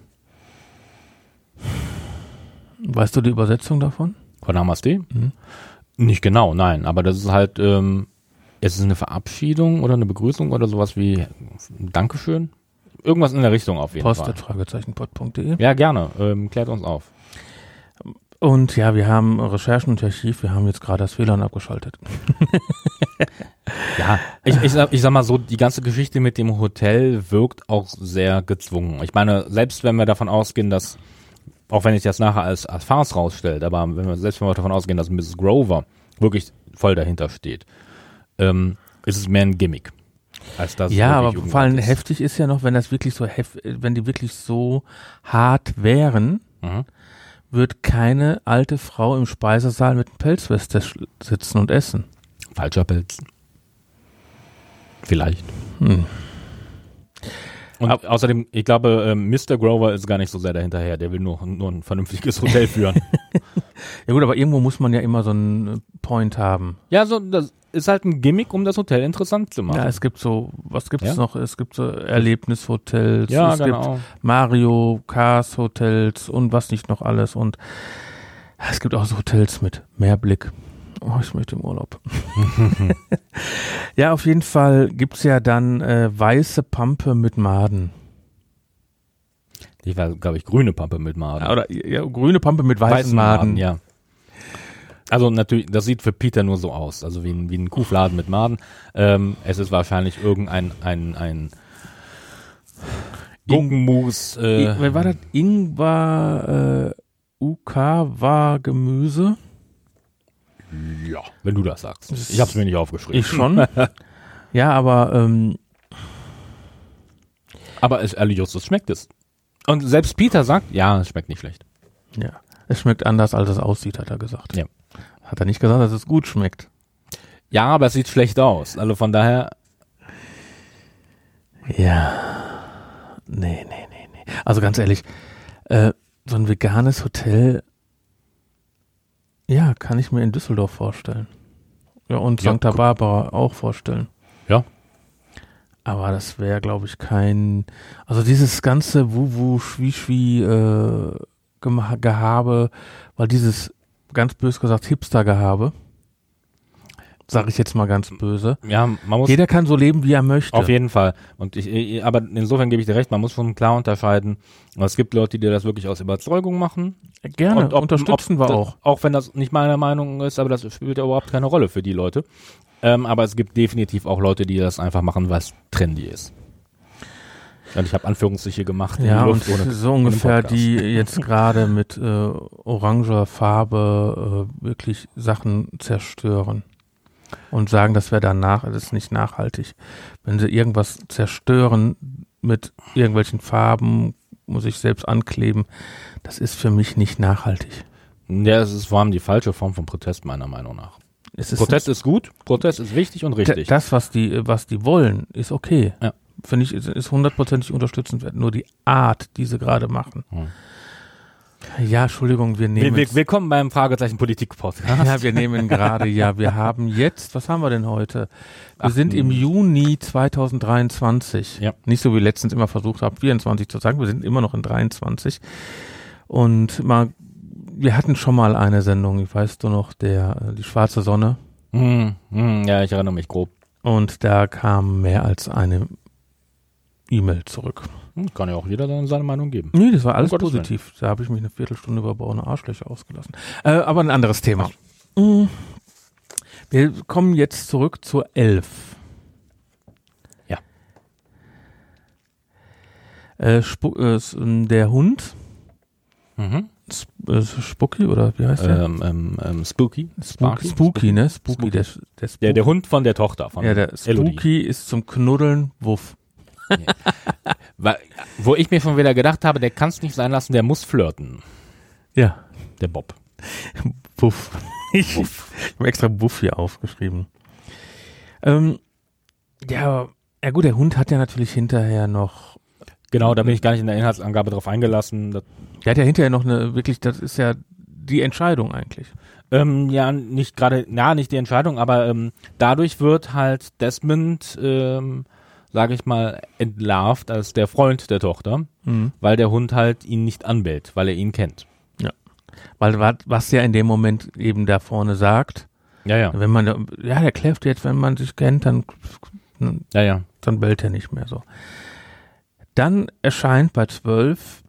Weißt du die Übersetzung davon? Von Namaste? Mhm. Nicht genau, nein. Aber das ist halt, ähm, es ist eine Verabschiedung oder eine Begrüßung oder sowas wie Dankeschön. Irgendwas in der Richtung auf jeden Post Fall. at fragezeichenpod punkt de. Ja, gerne. Ähm, klärt uns auf. Und ja, wir haben Recherchen und Archiv, wir haben jetzt gerade das W L A N abgeschaltet. Ja, ich, ich, sag, ich sag mal so, die ganze Geschichte mit dem Hotel wirkt auch sehr gezwungen. Ich meine, selbst wenn wir davon ausgehen, dass, auch wenn sich das nachher als, als Farce rausstellt, aber wenn wir, selbst wenn wir davon ausgehen, dass Misses Grover wirklich voll dahinter steht, ähm, ist es mehr ein Gimmick. Als das ja, aber vor allem ist. Heftig ist ja noch, wenn das wirklich so hef- wenn die wirklich so hart wären, mhm. wird keine alte Frau im Speisesaal mit einem Pelzweste sitzen und essen. Falscher Pelz. Vielleicht. Hm. Und Ab- außerdem, ich glaube, äh, Mister Grover ist gar nicht so sehr dahinterher. Der will nur, nur ein vernünftiges Hotel führen. Ja gut, aber irgendwo muss man ja immer so einen Point haben. Ja, so das ist halt ein Gimmick, um das Hotel interessant zu machen. Ja, es gibt so, was gibt's ja? noch? Es gibt so Erlebnishotels, ja, es genau. gibt Mario Kart Hotels und was nicht noch alles und es gibt auch so Hotels mit Meerblick. Oh, ich möchte im Urlaub. Ja, auf jeden Fall gibt's ja dann äh, weiße Pampe mit Maden. Die war, glaube ich, grüne Pampe mit Maden. Ja, oder ja, grüne Pampe mit weißen, weißen Maden. Maden. Ja. Also natürlich, das sieht für Peter nur so aus, also wie ein, wie ein Kuhfladen mit Maden. Ähm, es ist wahrscheinlich irgendein ein, ein Gurkenmus. Äh, Wer war das? Ingwer, äh, U K war Gemüse. Ja, wenn du das sagst. Ich habe es mir nicht aufgeschrieben. Ich schon. Ja, aber ähm, aber es, ehrlich, Justus, schmeckt es. Und selbst Peter sagt, ja, es schmeckt nicht schlecht. Ja, es schmeckt anders, als es aussieht, hat er gesagt. Ja. Hat er nicht gesagt, dass es gut schmeckt? Ja, aber es sieht schlecht aus. Also von daher. Ja. Nee, nee, nee, nee. Also ganz ehrlich, äh, so ein veganes Hotel, ja, kann ich mir in Düsseldorf vorstellen. Ja, und Ja, Santa gu- Barbara auch vorstellen. Ja. Aber das wäre, glaube ich, kein, also dieses ganze Wu-Wu, Schwie-Schwie, äh, Gema- Gehabe, weil dieses, ganz bös gesagt, Hipster-Gehabe, sage ich jetzt mal ganz böse. Ja, man muss Jeder kann so leben, wie er möchte. auf jeden Fall. Und ich, ich, aber insofern gebe ich dir recht, man muss schon klar unterscheiden. Es gibt Leute, die das wirklich aus Überzeugung machen. Gerne, Und ob- unterstützen ob, wir auch. Auch wenn das nicht meine Meinung ist, aber das spielt ja überhaupt keine Rolle für die Leute. Ähm, aber es gibt definitiv auch Leute, die das einfach machen, weil es trendy ist. Und ich habe Anführungsstriche gemacht. in Ja, die und Luft ohne- so ohne ungefähr, Podcast. die jetzt gerade mit äh, oranger Farbe äh, wirklich Sachen zerstören und sagen, das wäre danach, das ist nicht nachhaltig. Wenn sie irgendwas zerstören mit irgendwelchen Farben, muss ich selbst ankleben, das ist für mich nicht nachhaltig. Ja, es ist vor allem die falsche Form von Protest, meiner Meinung nach. Es ist Protest ist gut, Protest ist wichtig und richtig. Das, was die, was die wollen, ist okay. Ja. Finde ich, ist, ist hundertprozentig unterstützenswert. Nur die Art, die sie gerade machen. Hm. Ja, Entschuldigung, wir nehmen. Will- will- Willkommen beim Fragezeichen Politik-Podcast. Ja, wir nehmen gerade, ja, wir haben jetzt, was haben wir denn heute? Wir Ach, sind im hm. Juni zweitausenddreiundzwanzig. Ja. Nicht so wie letztens immer versucht habe, vierundzwanzig zu sagen, wir sind immer noch in dreiundzwanzig. Und mal, wir hatten schon mal eine Sendung, ich weiß du noch, der, die schwarze Sonne. Hm, hm, ja, ich erinnere mich grob. Und da kam mehr als eine E-Mail zurück. Hm, kann ja auch jeder seine, seine Meinung geben. Nee, das war alles Um Gottes positiv. Da habe ich mich eine Viertelstunde über braune Arschlöcher ausgelassen. Äh, aber ein anderes Thema. Mm. Wir kommen jetzt zurück zur elf. Ja. Äh, Spu äh, s- ähm, der Hund, Mhm. Sp äh, Spucky oder wie heißt der? Ähm, ähm, ähm, Spooky. Spooky, Spooky, ne? Spooky, Spooky. Der, der, Spook Der, der Hund von der Tochter von ja, der Elodie. Spooky ist zum Knuddeln Wuff. Weil, wo ich mir schon wieder gedacht habe, der kann es nicht sein lassen, der muss flirten. Ja, Der Bob. Wuff. Ich habe extra Wuff hier aufgeschrieben. Ähm, ja, ja gut, der Hund hat ja natürlich hinterher noch, Genau, da bin ich gar nicht in der Inhaltsangabe drauf eingelassen. Das, der hat ja hinterher noch eine, wirklich, das ist ja die Entscheidung eigentlich. ähm, ja, nicht gerade, na, nicht die Entscheidung, aber ähm, dadurch wird halt Desmond, ähm, sage ich mal, entlarvt als der Freund der Tochter, Mhm. weil der Hund halt ihn nicht anbellt, weil er ihn kennt. Weil wa- was ja in dem Moment eben da vorne sagt, Ja, ja, wenn man, da- ja, der kläfft jetzt, wenn man sich kennt, dann, ja, ja. dann bellt er nicht mehr so. Dann erscheint bei zwölf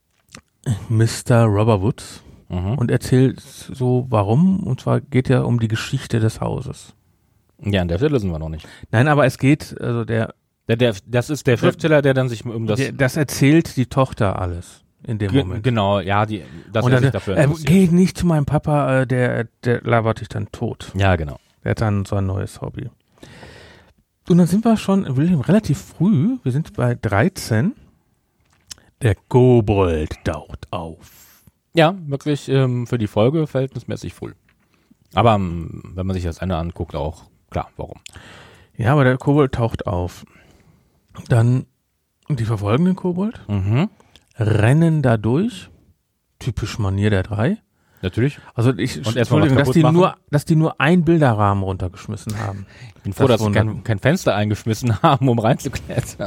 Mister Rubberwoods Mhm. und erzählt so, warum, und zwar geht ja um die Geschichte des Hauses. Ja, an der Stelle sind wir noch nicht. Nein, aber es geht, also der, Der, der, das ist der Schriftsteller, der dann sich um das... der das erzählt die Tochter alles in dem Ge- Moment. Genau, ja, die, dass und er dann, sich dafür äh, interessiert. geh nicht zu meinem Papa, äh, der, der labert dich dann tot. Ja, genau. Der hat dann so ein neues Hobby. Und dann sind wir schon relativ früh, wir sind bei dreizehn. Der Kobold taucht auf. Ja, wirklich ähm, für die Folge verhältnismäßig früh. Aber ähm, wenn man sich das Ende anguckt, auch klar, warum. Ja, aber der Kobold taucht auf. Dann die verfolgen den Kobold, Mhm. rennen da durch. Typisch Manier der drei. Natürlich. Also ich Und erst mal was Entschuldigung, dass kaputt die machen? nur, dass die nur einen Bilderrahmen runtergeschmissen haben. Ich bin froh, Das dass sie wundert kein, kein Fenster eingeschmissen haben, um reinzuklettern.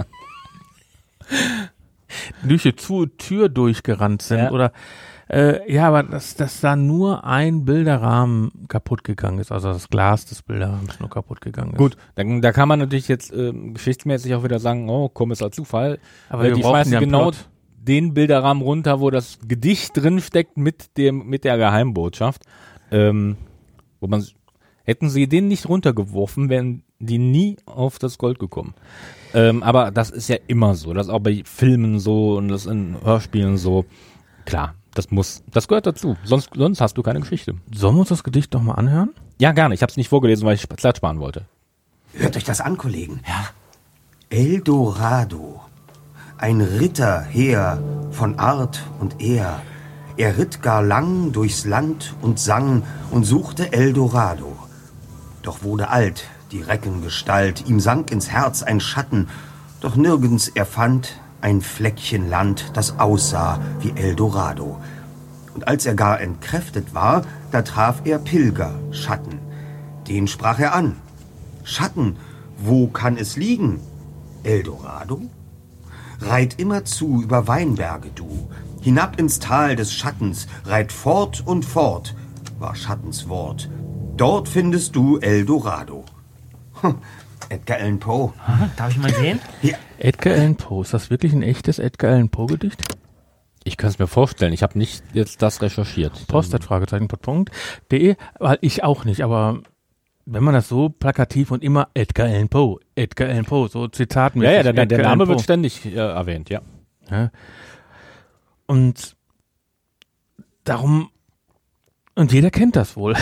Durch die Zu- Tür durchgerannt sind Ja. oder äh, ja, aber dass, dass da nur ein Bilderrahmen kaputt gegangen ist, also das Glas des Bilderrahmens nur kaputt gegangen ist. Gut, dann, da kann man natürlich jetzt ähm, geschichtsmäßig auch wieder sagen, oh, komischer Zufall. aber Äh, wir die brauchen schmeißen ja einen genau Plot. den Bilderrahmen runter, wo das Gedicht drin steckt mit dem mit der Geheimbotschaft. Ähm, wo man hätten sie den nicht runtergeworfen, wären die nie auf das Gold gekommen. Ähm, aber das ist ja immer so, das ist auch bei Filmen so und das in Hörspielen so. Klar, das muss, das gehört dazu. Sonst sonst hast du keine Geschichte. Sollen wir uns das Gedicht doch mal anhören? Ja, gar nicht. Ich habe es nicht vorgelesen, weil ich Zeit sparen wollte. Hört euch das an, Kollegen. Ja. Eldorado. Ein Ritterheer von Art und Ehr. Er ritt gar lang durchs Land und sang und suchte Eldorado. Doch wurde alt die Reckengestalt, ihm sank ins Herz ein Schatten, doch nirgends er fand ein Fleckchen Land, das aussah wie Eldorado. Und als er gar entkräftet war, da traf er Pilger, Schatten. Den sprach er an. Schatten, wo kann es liegen? Eldorado? Reit immerzu über Weinberge, du. Hinab ins Tal des Schattens, reit fort und fort, war Schattens Wort. Dort findest du Eldorado. Hm, Edgar Allan Poe. Aha, darf ich mal sehen? Ja. Edgar Allan Poe, ist das wirklich ein echtes Edgar Allan Poe Gedicht? Ich kann es mir vorstellen, ich habe nicht jetzt das recherchiert. Post, Fragezeichen, Punkt de, weil ich auch nicht, aber wenn man das so plakativ und immer Edgar Allan Poe, Edgar Allan Poe, so Zitatmäßig. Ja, ja, der, der Name Poe. wird ständig äh, erwähnt, ja. ja. Und darum, und jeder kennt das wohl.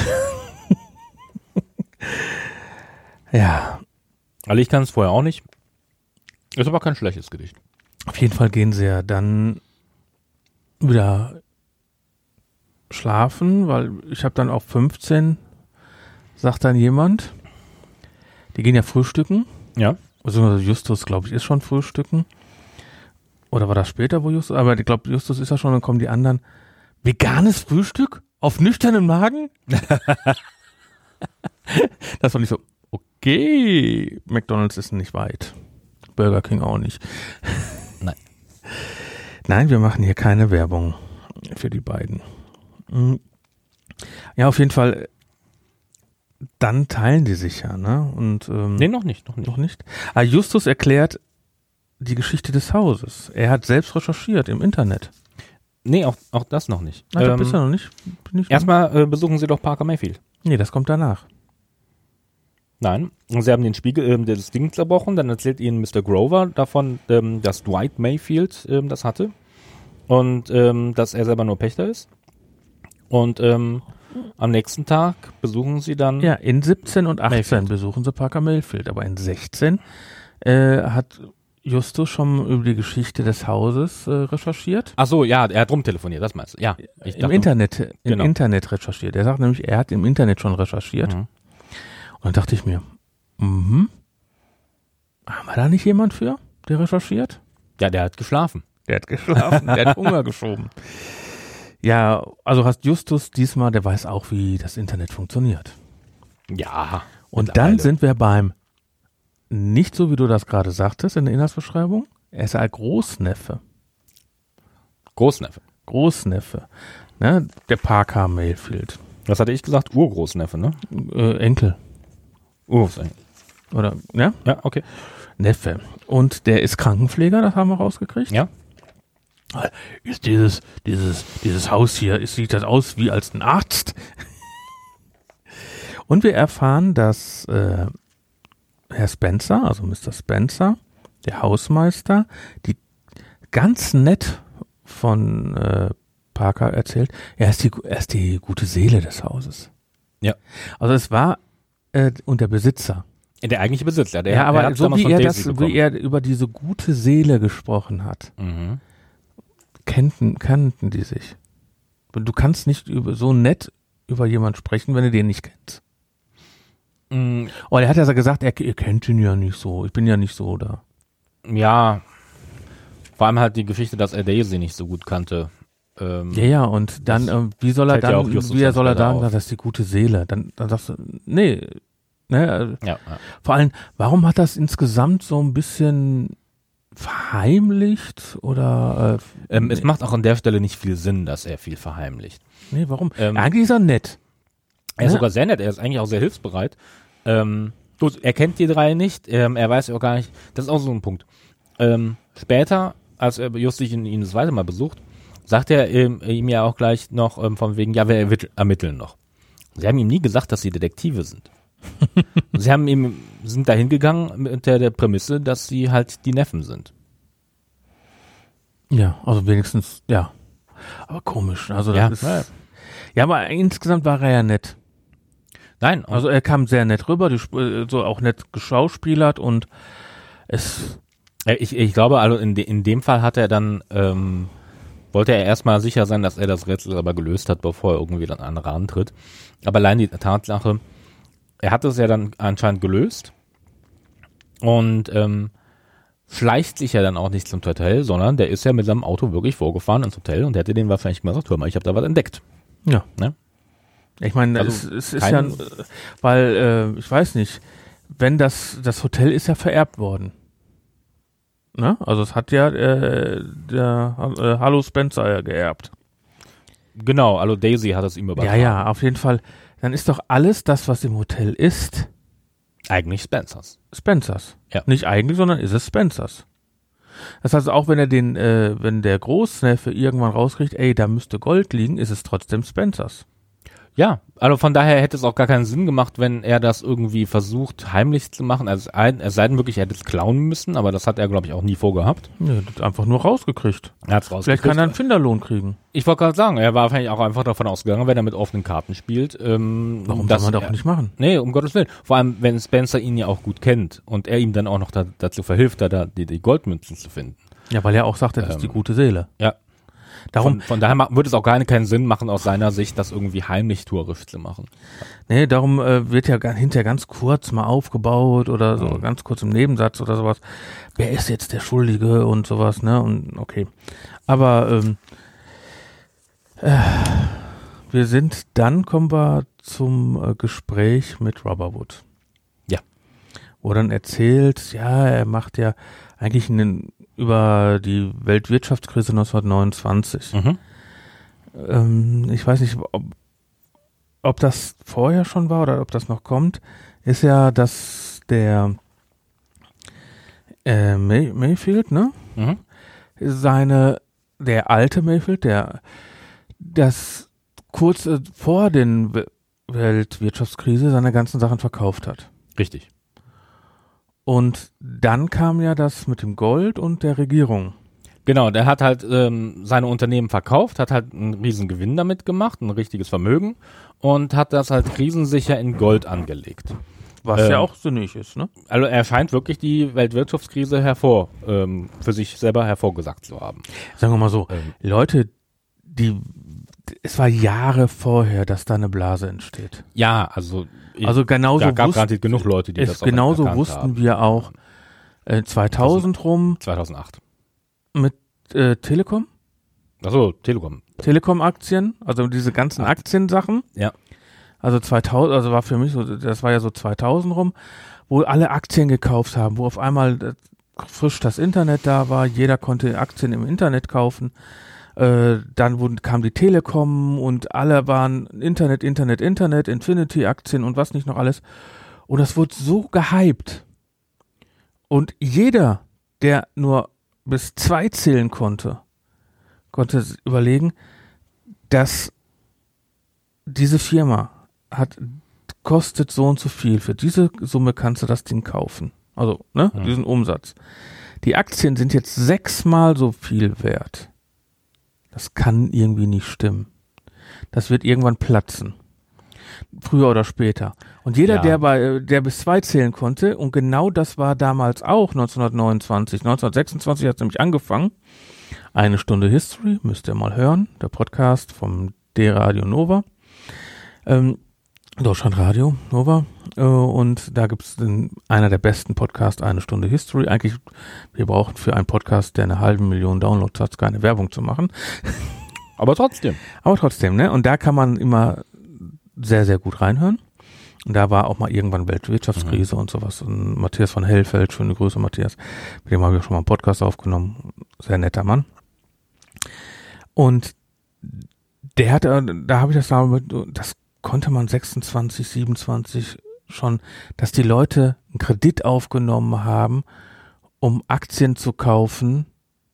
Ja. Also ich kann es vorher auch nicht. Ist aber kein schlechtes Gedicht. Auf jeden Fall gehen sie ja dann wieder schlafen, weil ich habe dann auch fünfzehn, sagt dann jemand, die gehen ja frühstücken. Ja. Also Justus, glaube ich, ist schon frühstücken. Oder war das später, wo Justus, aber ich glaube, Justus ist ja schon, dann kommen die anderen. Veganes Frühstück? Auf nüchternen Magen? Das fand ich so, okay, McDonald's ist nicht weit. Burger King auch nicht. Nein. Nein, wir machen hier keine Werbung für die beiden. Ja, auf jeden Fall, dann teilen die sich ja, ne? Und, ähm, nee, noch nicht, noch nicht. Noch nicht. Ah, Justus erklärt die Geschichte des Hauses. Er hat selbst recherchiert im Internet. Nee, auch, auch das noch nicht. Ah, da ähm, bist du noch nicht? nicht erstmal äh, besuchen Sie doch Parker Mayfield. Nee, das kommt danach. Nein, sie haben den Spiegel, ähm, das Ding zerbrochen, dann erzählt ihnen Mister Grover davon, ähm, dass Dwight Mayfield ähm, das hatte und ähm, dass er selber nur Pächter ist. Und ähm, am nächsten Tag besuchen sie dann... Ja, in siebzehn und achtzehn Mayfield. besuchen sie Parker Mayfield, aber in sechzehn äh, hat Justus schon über die Geschichte des Hauses äh, recherchiert. Ach so, ja, er hat rumtelefoniert, das meinst du? Ja. Ich Im dachte, Internet, im genau. Internet recherchiert. Er sagt nämlich, er hat im Internet schon recherchiert. Mhm. Und dann dachte ich mir, mhm, haben wir da nicht jemand für, der recherchiert? Ja, der hat geschlafen. Der hat geschlafen, der hat Hunger geschoben. Ja, also hast Justus diesmal, der weiß auch, wie das Internet funktioniert. Ja. Und dann sind wir beim, nicht so wie du das gerade sagtest in der Inhaltsbeschreibung, er ist ein Großneffe. Großneffe. Großneffe, ne, der Parker Mayfield. Was hatte ich gesagt? Urgroßneffe, ne? Äh, Enkel. Urgroßenkel. Oder, ja? Ja, okay. Neffe. Und der ist Krankenpfleger, das haben wir rausgekriegt. Ja. Ist dieses, dieses, dieses Haus hier, ist, sieht das aus wie als ein Arzt? Und wir erfahren, dass äh, Herr Spencer, also Mister Spencer, der Hausmeister, die ganz nett von äh, Parker erzählt, er ist, die, er ist die gute Seele des Hauses. Ja. Also es war äh, und der Besitzer. Der eigentliche Besitzer. Der, ja, aber der so wie er, Daisy das, bekommen. wie er über diese gute Seele gesprochen hat, Mhm. kannten, kannten die sich. Du kannst nicht über, so nett über jemanden sprechen, wenn du den nicht kennst. Mhm. Oh, er hat ja gesagt, er, ihr kennt ihn ja nicht so. Ich bin ja nicht so da. Ja. Vor allem halt die Geschichte, dass er Daisy nicht so gut kannte. Ähm, Ja, ja, und dann, äh, wie soll er fällt ja auch dann, Justus wie er dann soll er später sagen, auf. das ist die gute Seele? Dann, dann sagst du, nee, ne, äh, ja, ja. vor allem, warum hat das insgesamt so ein bisschen verheimlicht oder, äh, Ähm, nee, Es macht auch an der Stelle nicht viel Sinn, dass er viel verheimlicht. nee, warum? ähm, Eigentlich ist er nett. Er ist Ja. sogar sehr nett, er ist eigentlich auch sehr hilfsbereit. Ähm, gut, er kennt die drei nicht, ähm, er weiß auch gar nicht, das ist auch so ein Punkt. Ähm, später, als er Justus ihn, ihn das zweite Mal besucht, sagt er ähm, ihm ja auch gleich noch ähm, von wegen, ja, wir ermitt- ermitteln noch. Sie haben ihm nie gesagt, dass sie Detektive sind. Sie haben ihm, sind da hingegangen mit der, der Prämisse, dass sie halt die Neffen sind. Ja, also wenigstens, ja. Aber komisch, also das Ja, ist, ja. ja, aber insgesamt war er ja nett. Nein, Also er kam sehr nett rüber, die, Sp- äh, so auch nett geschauspielert und es, Äh, Ich, ich glaube, also in, de, in dem Fall hat er dann, ähm, wollte er erstmal sicher sein, dass er das Rätsel aber gelöst hat, bevor er irgendwie dann an andere antritt. Aber allein die Tatsache, er hat es ja dann anscheinend gelöst und ähm, schleicht sich ja dann auch nicht zum Hotel, sondern der ist ja mit seinem Auto wirklich vorgefahren ins Hotel und der hätte denen wahrscheinlich gesagt, hör mal, ich habe da was entdeckt. Ja. Ne? Ich meine, Also es, es ist ja, weil, äh, ich weiß nicht, wenn das, das Hotel ist ja vererbt worden. Ne? Also es hat ja äh, der äh, Hallo Spencer ja geerbt. Genau, also Daisy hat es ihm übertragen. Ja, ja, auf jeden Fall. Dann ist doch alles das, was im Hotel ist, eigentlich Spencers. Spencers. Ja. Nicht eigentlich, sondern ist es Spencers. Das heißt, auch wenn er den, äh, wenn der Großneffe irgendwann rauskriegt, ey, da müsste Gold liegen, ist es trotzdem Spencers. Ja, also von daher hätte es auch gar keinen Sinn gemacht, wenn er das irgendwie versucht, heimlich zu machen. Also ein, es sei denn wirklich, er hätte es klauen müssen, aber das hat er, glaube ich, auch nie vorgehabt. Ja, das einfach nur rausgekriegt. Er hat's rausgekriegt. Vielleicht kann er einen Finderlohn kriegen. Ich wollte gerade sagen, er war wahrscheinlich auch einfach davon ausgegangen, wenn er mit offenen Karten spielt. Ähm, Warum dass soll man er, doch nicht machen? Nee, um Gottes Willen. Vor allem, wenn Spencer ihn ja auch gut kennt und er ihm dann auch noch da, dazu verhilft, da, da die, die Goldmünzen zu finden. Ja, weil er auch sagt, das ist Ähm, die gute Seele. Ja. Darum, Von, von daher ma- würde es auch gar keinen Sinn machen, aus seiner Sicht, das irgendwie heimlich tourisch zu machen. nee, darum äh, wird ja ga- hinterher ganz kurz mal aufgebaut oder so, Mhm. ganz kurz im Nebensatz oder sowas. Wer ist jetzt der Schuldige und sowas, ne? Und okay. Aber ähm, äh, wir sind, dann kommen wir zum äh, Gespräch mit Rubberwood. Ja. Wo er dann erzählt, ja, er macht ja eigentlich einen, über die Weltwirtschaftskrise neunzehnhundertneunundzwanzig. Mhm. Ähm, ich weiß nicht, ob, ob das vorher schon war oder ob das noch kommt, ist ja, dass der äh, May, Mayfield, ne? Mhm. Seine, der alte Mayfield, der das kurz äh, vor den We- Weltwirtschaftskrise seine ganzen Sachen verkauft hat. Richtig. Und dann kam ja das mit dem Gold und der Regierung. Genau, der hat halt ähm, seine Unternehmen verkauft, hat halt einen riesen Gewinn damit gemacht, ein richtiges Vermögen und hat das halt krisensicher in Gold angelegt. Was Ähm, ja auch sinnig ist, ne? Also er scheint wirklich die Weltwirtschaftskrise hervor, ähm, für sich selber hervorgesagt zu haben. Sagen wir mal so, Ähm. Leute, die, es war Jahre vorher, dass da eine Blase entsteht. Ja, also ich, Also genauso da gab wussten- garantiert genug Leute, die es das auch genauso erkannt wussten haben. wir auch äh, zweitausend rum zweitausendacht. mit äh, Telekom, Achso, Telekom. Telekom-Aktien, also diese ganzen Akt- Aktiensachen. Ja. Also zweitausend, also war für mich so, das war ja so zweitausend rum, wo alle Aktien gekauft haben, wo auf einmal äh, frisch das Internet da war, jeder konnte Aktien im Internet kaufen. Äh, dann wurden, kam die Telekom und alle waren Internet, Internet, Internet, Infinity-Aktien und was nicht noch alles. Und das wurde so gehypt. Und jeder, der nur bis zwei zählen konnte, konnte s- überlegen, dass diese Firma hat, kostet so und so viel. Für diese Summe kannst du das Ding kaufen. Also, ne, Ja. diesen Umsatz. Die Aktien sind jetzt sechsmal so viel wert. Das kann irgendwie nicht stimmen. Das wird irgendwann platzen. Früher oder später. Und jeder, Ja. der bei, der bis zwei zählen konnte, und genau das war damals auch neunzehnhundertneunundzwanzig. neunzehnhundertsechsundzwanzig hat es nämlich angefangen. Eine Stunde History, müsst ihr mal hören. Der Podcast vom D-Radio Nova. Ähm, Deutschlandradio Nova. Äh, und da gibt es einer der besten Podcasts, eine Stunde History. Eigentlich, wir brauchen für einen Podcast, der eine halbe Million Downloads hat, keine Werbung zu machen. Aber trotzdem. Aber trotzdem, ne? Und da kann man immer sehr, sehr gut reinhören. Und da war auch mal irgendwann Weltwirtschaftskrise mhm. und sowas. Und Matthias von Hellfeld, schöne Grüße, Matthias. Mit dem habe ich schon mal einen Podcast aufgenommen. Sehr netter Mann. Und der hat, da habe ich das damit, das konnte man sechsundzwanzig, siebenundzwanzig schon, dass die Leute einen Kredit aufgenommen haben, um Aktien zu kaufen.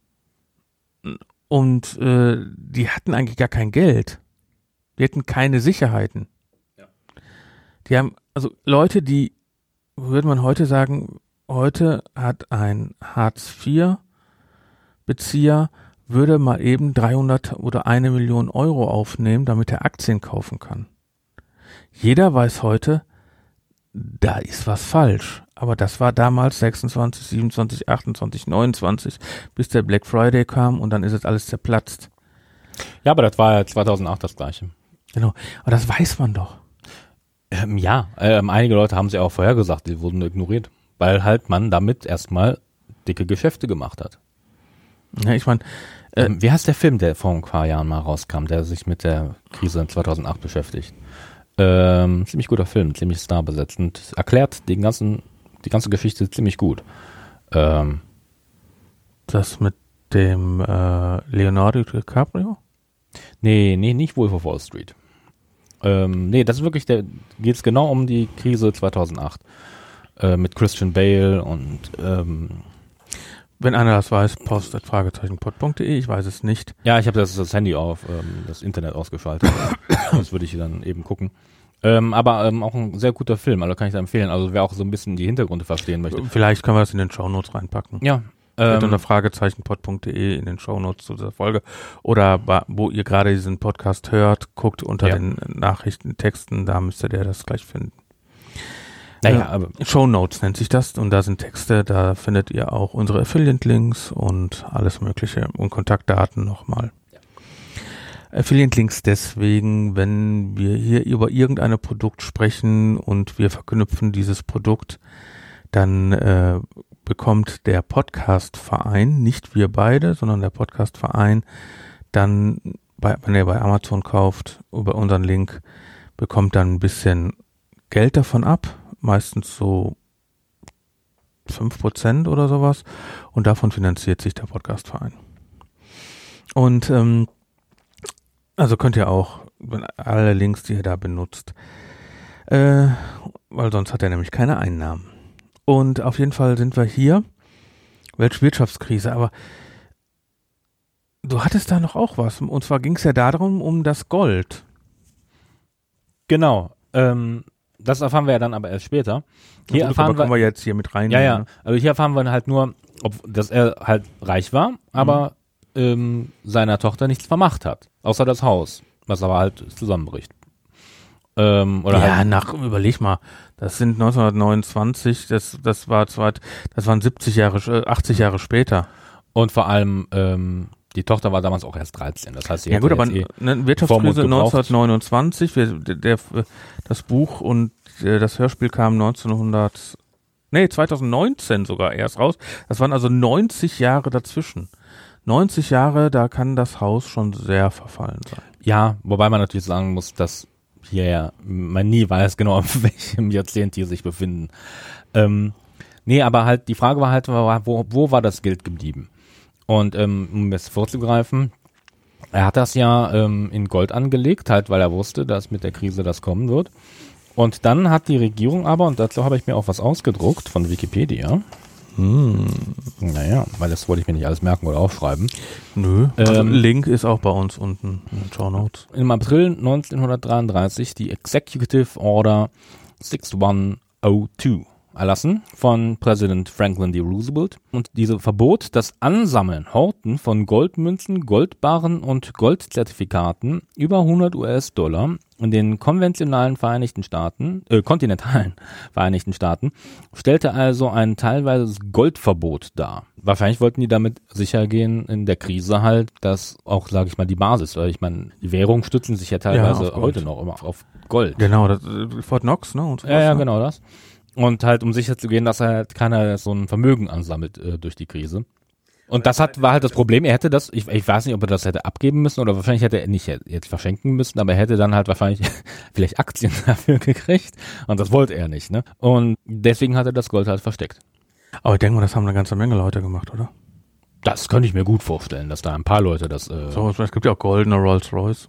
Und äh, die hatten eigentlich gar kein Geld. Die hatten keine Sicherheiten. Ja. Die haben, also Leute, die, würde man heute sagen, heute hat ein Hartz vier Bezieher, würde mal eben dreihundert oder eine Million Euro aufnehmen, damit er Aktien kaufen kann. Jeder weiß heute, da ist was falsch. Aber das war damals sechsundzwanzig, siebenundzwanzig, achtundzwanzig, neunundzwanzig, bis der Black Friday kam und dann ist es alles zerplatzt. Ja, aber das war ja zweitausendacht das Gleiche. Genau. Aber das weiß man doch. Ähm, ja, ähm, einige Leute haben sie auch vorher gesagt, die wurden ignoriert. Weil halt man damit erstmal dicke Geschäfte gemacht hat. Ja, ich meine, äh, ähm, wie heißt der Film, der vor ein paar Jahren mal rauskam, der sich mit der Krise in zweitausendacht beschäftigt? Ähm, ziemlich guter Film, ziemlich starbesetzend, erklärt den ganzen, die ganze Geschichte ziemlich gut. Ähm, das mit dem äh, Leonardo DiCaprio? Nee, nee, nicht Wolf of Wall Street. Ähm, nee, das ist wirklich, der geht es genau um die Krise zweitausendacht. Äh, mit Christian Bale und ähm, wenn einer das weiß, post at fragezeichenpod punkt de, ich weiß es nicht. Ja, ich habe das, das Handy auf, ähm, das Internet ausgeschaltet. Das würde ich dann eben gucken. Ähm, aber ähm, auch ein sehr guter Film, also kann ich da empfehlen. Also wer auch so ein bisschen die Hintergründe verstehen möchte. Vielleicht können wir das in den Shownotes reinpacken. Ja. Ähm, unter fragezeichenpod punkt de in den Shownotes zu dieser Folge. Oder bei, wo ihr gerade diesen Podcast hört, guckt unter ja. den Nachrichtentexten, da müsstet ihr das gleich finden. Naja, aber Shownotes nennt sich das und da sind Texte, da findet ihr auch unsere Affiliate-Links und alles mögliche und Kontaktdaten nochmal. Ja. Affiliate-Links deswegen, wenn wir hier über irgendein Produkt sprechen und wir verknüpfen dieses Produkt, dann äh, bekommt der Podcast-Verein, nicht wir beide, sondern der Podcast-Verein, dann, bei, wenn ihr bei Amazon kauft, über unseren Link, bekommt dann ein bisschen Geld davon ab, meistens so fünf Prozent oder sowas und davon finanziert sich der Podcast-Verein. Und ähm, also könnt ihr auch alle Links, die ihr da benutzt, äh, weil sonst hat er nämlich keine Einnahmen. Und auf jeden Fall sind wir hier, Weltwirtschaftskrise, aber du hattest da noch auch was, und zwar ging es ja darum, um das Gold. Genau, ähm, das erfahren wir ja dann aber erst später. Hier gut, erfahren aber wir, wir jetzt hier mit rein. Ja, ja, also hier erfahren wir halt nur, ob, dass er halt reich war, aber mhm. ähm, seiner Tochter nichts vermacht hat, außer das Haus, was aber halt zusammenbricht. Ähm, oder ja, halt nach, überleg mal, das sind neunzehnhundertneunundzwanzig, das, das war zweit, das waren siebzig Jahre, achtzig Jahre später. Und vor allem, ähm, die Tochter war damals auch erst dreizehn, das heißt, sie ja gut, aber eh eine Wirtschaftskrise neunzehnhundertneunundzwanzig, wir, der, der, das Buch und äh, das Hörspiel kam neunzehnhundert, nee, zweitausendneunzehn sogar erst raus. Das waren also neunzig Jahre dazwischen. neunzig Jahre, da kann das Haus schon sehr verfallen sein. Ja, wobei man natürlich sagen muss, dass hier ja man nie weiß genau, auf welchem Jahrzehnt die sich befinden. Ähm, nee, aber halt die Frage war halt, wo, wo war das Geld geblieben? Und ähm, um jetzt vorzugreifen, er hat das ja ähm, in Gold angelegt, halt weil er wusste, dass mit der Krise das kommen wird. Und dann hat die Regierung aber, und dazu habe ich mir auch was ausgedruckt von Wikipedia. Hm. Naja, weil das wollte ich mir nicht alles merken oder aufschreiben. Nö, also ähm, Link ist auch bei uns unten in den Shownotes. Im April neunzehnhundertdreiunddreißig die Executive Order sechs eins null zwei erlassen von Präsident Franklin D. Roosevelt. Und diese verbot das Ansammeln, Horten von Goldmünzen, Goldbarren und Goldzertifikaten über hundert US-Dollar in den konventionalen Vereinigten Staaten, äh, kontinentalen Vereinigten Staaten, stellte also ein teilweises Goldverbot dar. Wahrscheinlich wollten die damit sicher gehen in der Krise halt, dass auch, sage ich mal, die Basis, weil ich meine, die Währungen stützen sich ja teilweise ja, heute noch immer auf Gold. Genau, das, Fort Knox, ne? Und so ja, was, ja, ne? genau das. Und halt, um sicher zu gehen, dass halt keiner so ein Vermögen ansammelt äh, durch die Krise. Und das hat war halt das Problem, er hätte das, ich, ich weiß nicht, ob er das hätte abgeben müssen oder wahrscheinlich hätte er nicht jetzt verschenken müssen, aber er hätte dann halt wahrscheinlich vielleicht Aktien dafür gekriegt und das wollte er nicht, ne? Und deswegen hat er das Gold halt versteckt. Aber ich denke mal, das haben eine ganze Menge Leute gemacht, oder? Das könnte ich mir gut vorstellen, dass da ein paar Leute das... Äh so, es gibt ja auch goldene Rolls-Royce.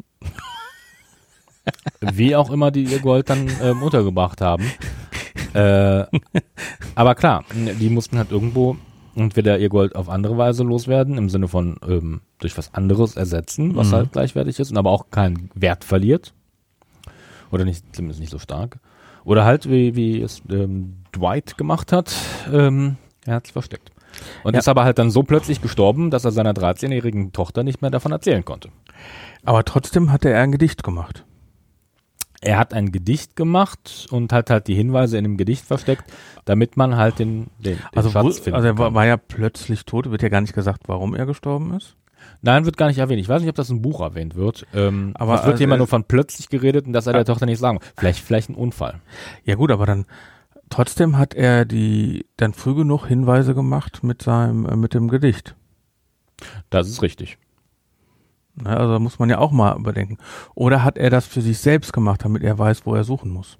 Wie auch immer die ihr Gold dann ähm, untergebracht haben. äh, aber klar, die mussten halt irgendwo entweder ihr Gold auf andere Weise loswerden, im Sinne von ähm, durch was anderes ersetzen, was mhm. halt gleichwertig ist und aber auch keinen Wert verliert. Oder nicht, zumindest nicht so stark. Oder halt, wie, wie es ähm, Dwight gemacht hat, ähm, er hat es versteckt. Und ja. ist aber halt dann so plötzlich gestorben, dass er seiner dreizehnjährigen Tochter nicht mehr davon erzählen konnte. Aber trotzdem hat er ein Gedicht gemacht. Er hat ein Gedicht gemacht und hat halt die Hinweise in dem Gedicht versteckt, damit man halt den, den, den also Schatz wo, finden Also er war, kann. war ja plötzlich tot, wird ja gar nicht gesagt, warum er gestorben ist. Nein, wird gar nicht erwähnt. Ich weiß nicht, ob das im Buch erwähnt wird. Ähm, aber es wird also, jemand nur von plötzlich geredet und das er äh, der Tochter nicht sagen. Vielleicht, vielleicht ein Unfall. Ja gut, aber dann trotzdem hat er die dann früh genug Hinweise gemacht mit seinem, äh, mit dem Gedicht. Das ist richtig. Na, also muss man ja auch mal überdenken. Oder hat er das für sich selbst gemacht, damit er weiß, wo er suchen muss?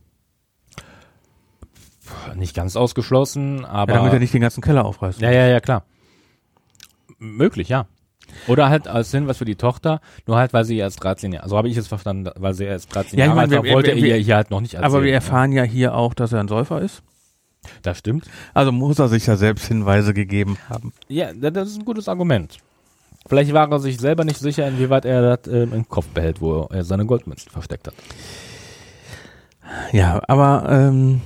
Nicht ganz ausgeschlossen, aber... Ja, damit er nicht den ganzen Keller aufreißt. Ja, ja, ja, klar. Möglich, ja. Oder halt als Hinweis für die Tochter, nur halt, weil sie erst dreizehn Jahre, so habe ich es verstanden, weil sie erst dreizehn Ja, ich Jahre alt meine, war, wir- wollte wir- er ihr hier halt noch nicht erzählen. Aber wir erfahren ja hier auch, dass er ein Säufer ist. Das stimmt. Also muss er sich ja selbst Hinweise gegeben haben. Ja, das ist ein gutes Argument. Vielleicht war er sich selber nicht sicher, inwieweit er das äh, im Kopf behält, wo er seine Goldmünzen versteckt hat. Ja, aber ähm,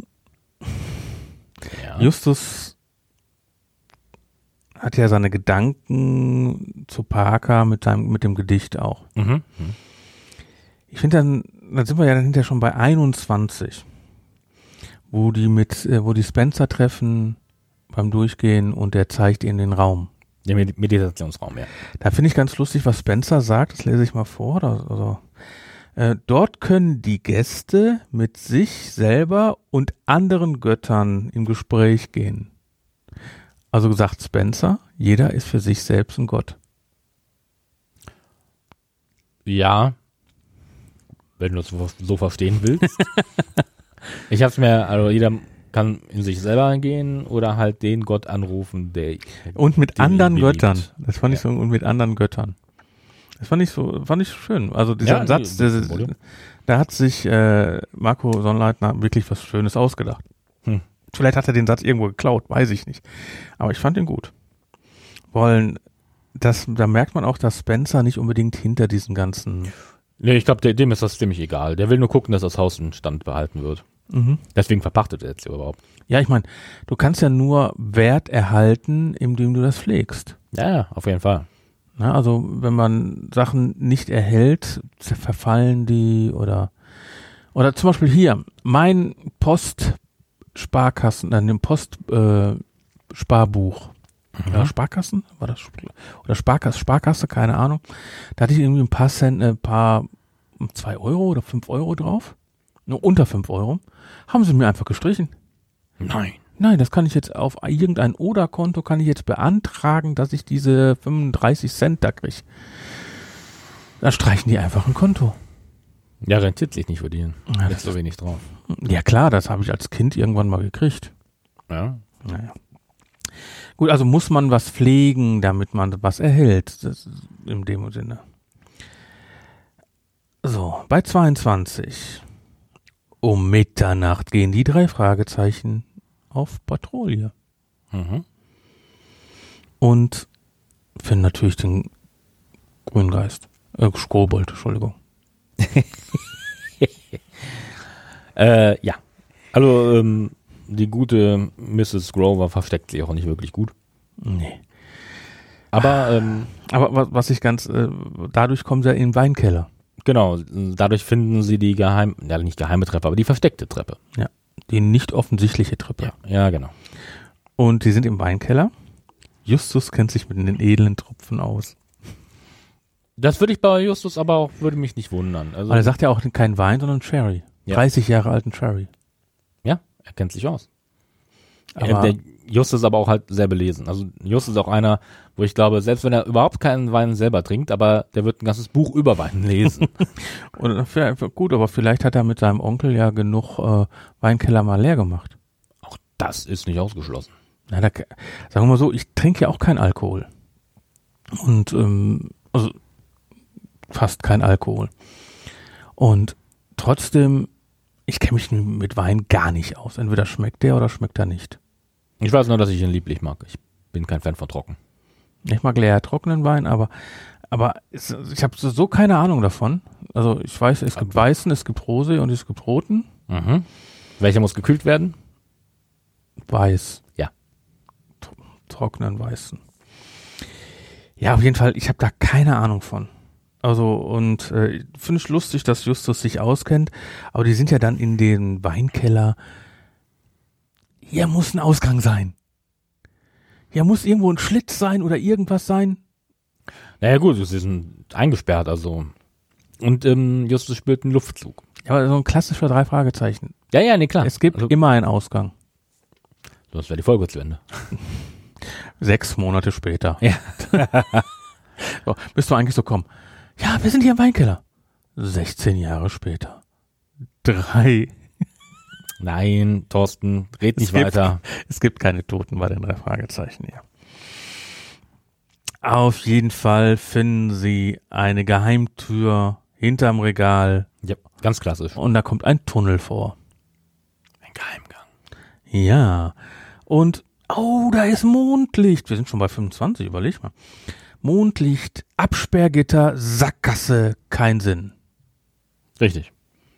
Ja. Justus hat ja seine Gedanken zu Parker mit seinem, mit dem Gedicht auch. Mhm. Ich finde dann, dann sind wir ja dann hinterher schon bei einundzwanzig, wo die mit, äh, wo die Spencer treffen beim Durchgehen und der zeigt ihnen den Raum. Der Med- Meditationsraum, ja. Da finde ich ganz lustig, was Spencer sagt, das lese ich mal vor. Also, äh, dort können die Gäste mit sich selber und anderen Göttern im Gespräch gehen. Also sagt Spencer, jeder ist für sich selbst ein Gott. Ja, wenn du es so, so verstehen willst. Ich habe es mir, also jeder kann in sich selber gehen oder halt den Gott anrufen, der Und mit den anderen ihn beliebt. Göttern. Das fand ich Ja. so, und mit anderen Göttern. Das fand ich so, fand ich schön. Also dieser Ja, Satz, nee, der, das ist da hat sich äh, Marco Sonnleitner wirklich was Schönes ausgedacht. Hm. Vielleicht hat er den Satz irgendwo geklaut, weiß ich nicht. Aber ich fand ihn gut. Wollen, das, da merkt man auch, dass Spencer nicht unbedingt hinter diesen ganzen. Nee, ich glaube, dem ist das ziemlich egal. Der will nur gucken, dass das Haus in Stand behalten wird. Mhm. Deswegen verpachtet er jetzt überhaupt. Ja, ich meine, du kannst ja nur Wert erhalten, indem du das pflegst. Ja, ja, auf jeden Fall. Na, also wenn man Sachen nicht erhält, verfallen die oder oder zum Beispiel hier, mein Postsparkassen, nein, dem Postsparbuch. Äh, Sparbuch. Mhm. Ja, Sparkassen? War das oder Sparkasse, Sparkasse, keine Ahnung. Da hatte ich irgendwie ein paar Cent, ein paar zwei Euro oder fünf Euro drauf. Nur unter fünf Euro. Haben sie mir einfach gestrichen. Nein. Nein, das kann ich jetzt auf irgendein Oder-Konto kann ich jetzt beantragen, dass ich diese fünfunddreißig Cent da kriege. Da streichen die einfach ein Konto. Ja, rentiert sich nicht für die. Ja, Ist so wenig drauf. Ja klar, das habe ich als Kind irgendwann mal gekriegt. Ja. Naja. Gut, also muss man was pflegen, damit man was erhält. Das ist in dem Sinne. So, bei zweiundzwanzig. Um Mitternacht gehen die drei Fragezeichen auf Patrouille. Mhm. Und finden natürlich den Grüngeist. Äh, Kobold, Entschuldigung. Äh, ja. Also, ähm, die gute Misses Grover versteckt sich auch nicht wirklich gut. Nee. Aber, ähm, Aber was, was ich ganz, äh, dadurch kommen sie ja in den Weinkeller. genau, dadurch finden sie die geheim, ja nicht geheime Treppe, aber die versteckte Treppe. Ja. Die nicht offensichtliche Treppe. Ja, ja, genau. Und die sind im Weinkeller. Justus kennt sich mit den edlen Tropfen aus. Das würde ich bei Justus aber auch, würde mich nicht wundern. Also, Aber er sagt ja auch kein Wein, sondern Sherry. Ja. dreißig Jahre alten Sherry. ja, er kennt sich aus. Aber der Justus ist aber auch halt sehr belesen. Also Justus ist auch einer, wo ich glaube, selbst wenn er überhaupt keinen Wein selber trinkt, aber der wird ein ganzes Buch über Wein lesen. und, ja, gut, aber vielleicht hat er mit seinem Onkel ja genug äh, Weinkeller mal leer gemacht. Auch das ist nicht ausgeschlossen. Na, da, sagen wir mal so, ich trinke ja auch keinen Alkohol. Und ähm, also fast kein Alkohol. Und trotzdem, ich kenne mich mit Wein gar nicht aus. Entweder schmeckt der oder schmeckt er nicht. Ich weiß nur, dass ich ihn lieblich mag. Ich bin kein Fan von trocken. Ich mag leer trockenen Wein, aber aber es, ich habe so, so keine Ahnung davon. Also ich weiß, es gibt weißen, es gibt Rosé und es gibt roten. Mhm. Welcher muss gekühlt werden? Weiß. Ja. Tro- Trockenen weißen. Ja, auf jeden Fall, ich habe da keine Ahnung von. Also und äh, finde ich lustig, dass Justus sich auskennt, aber die sind ja dann in den Weinkeller. Hier muss ein Ausgang sein. Hier muss irgendwo ein Schlitz sein oder irgendwas sein. Naja gut, sie sind eingesperrt, also. Und ähm, Justus spürt einen Luftzug. Aber so ein klassischer drei Fragezeichen. Ja, ja, nee, klar. Es gibt also, immer einen Ausgang. Das wäre die Folge zu Ende. Sechs Monate später. Ja. So, bist du eigentlich so kommen? Ja, wir sind hier im Weinkeller. sechzehn Jahre später. Drei. Nein, Thorsten, red nicht es gibt, weiter. Es gibt keine Toten bei den drei Fragezeichen hier. Auf jeden Fall finden sie eine Geheimtür hinterm Regal. Ja, ganz klassisch. Und da kommt ein Tunnel vor. Ein Geheimgang. Ja. Und, oh, da ist Mondlicht. Wir sind schon bei fünfundzwanzig, überleg mal. Mondlicht, Absperrgitter, Sackgasse, kein Sinn. Richtig.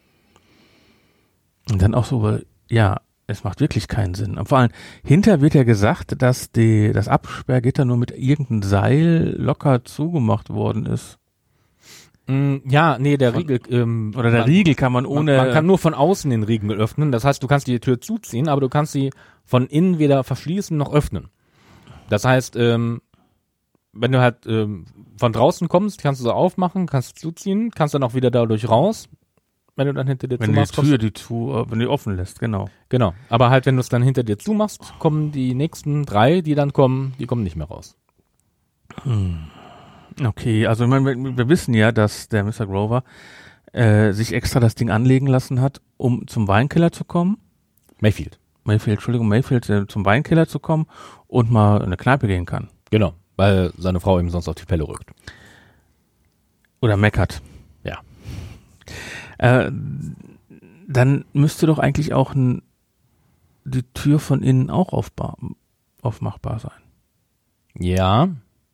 Und dann auch so, ja, es macht wirklich keinen Sinn. Und vor allem, hinter wird ja gesagt, dass die, das Absperrgitter nur mit irgendeinem Seil locker zugemacht worden ist. Mm, ja, nee, der Riegel, ähm, Oder der man, Riegel kann man ohne... Man, man kann nur von außen den Riegel öffnen. Das heißt, du kannst die Tür zuziehen, aber du kannst sie von innen weder verschließen noch öffnen. Das heißt, ähm, wenn du halt ähm, von draußen kommst, kannst du sie aufmachen, kannst zuziehen, kannst dann auch wieder dadurch raus. Wenn du dann hinter dir wenn zumachst. Wenn die Tür die zu, äh, wenn die offen lässt, genau. Genau. Aber halt, wenn du es dann hinter dir zumachst, kommen die nächsten drei, die dann kommen, die kommen nicht mehr raus. Hm. Okay, also ich meine, wir, wir wissen ja, dass der Mister Grover äh, sich extra das Ding anlegen lassen hat, um zum Weinkeller zu kommen. Mayfield. Mayfield, Entschuldigung, Mayfield äh, zum Weinkeller zu kommen und mal in eine Kneipe gehen kann. Genau, weil seine Frau ihm sonst auf die Pelle rückt. Oder meckert. Ja. Äh, dann müsste doch eigentlich auch ein, die Tür von innen auch aufbar, aufmachbar sein. Ja.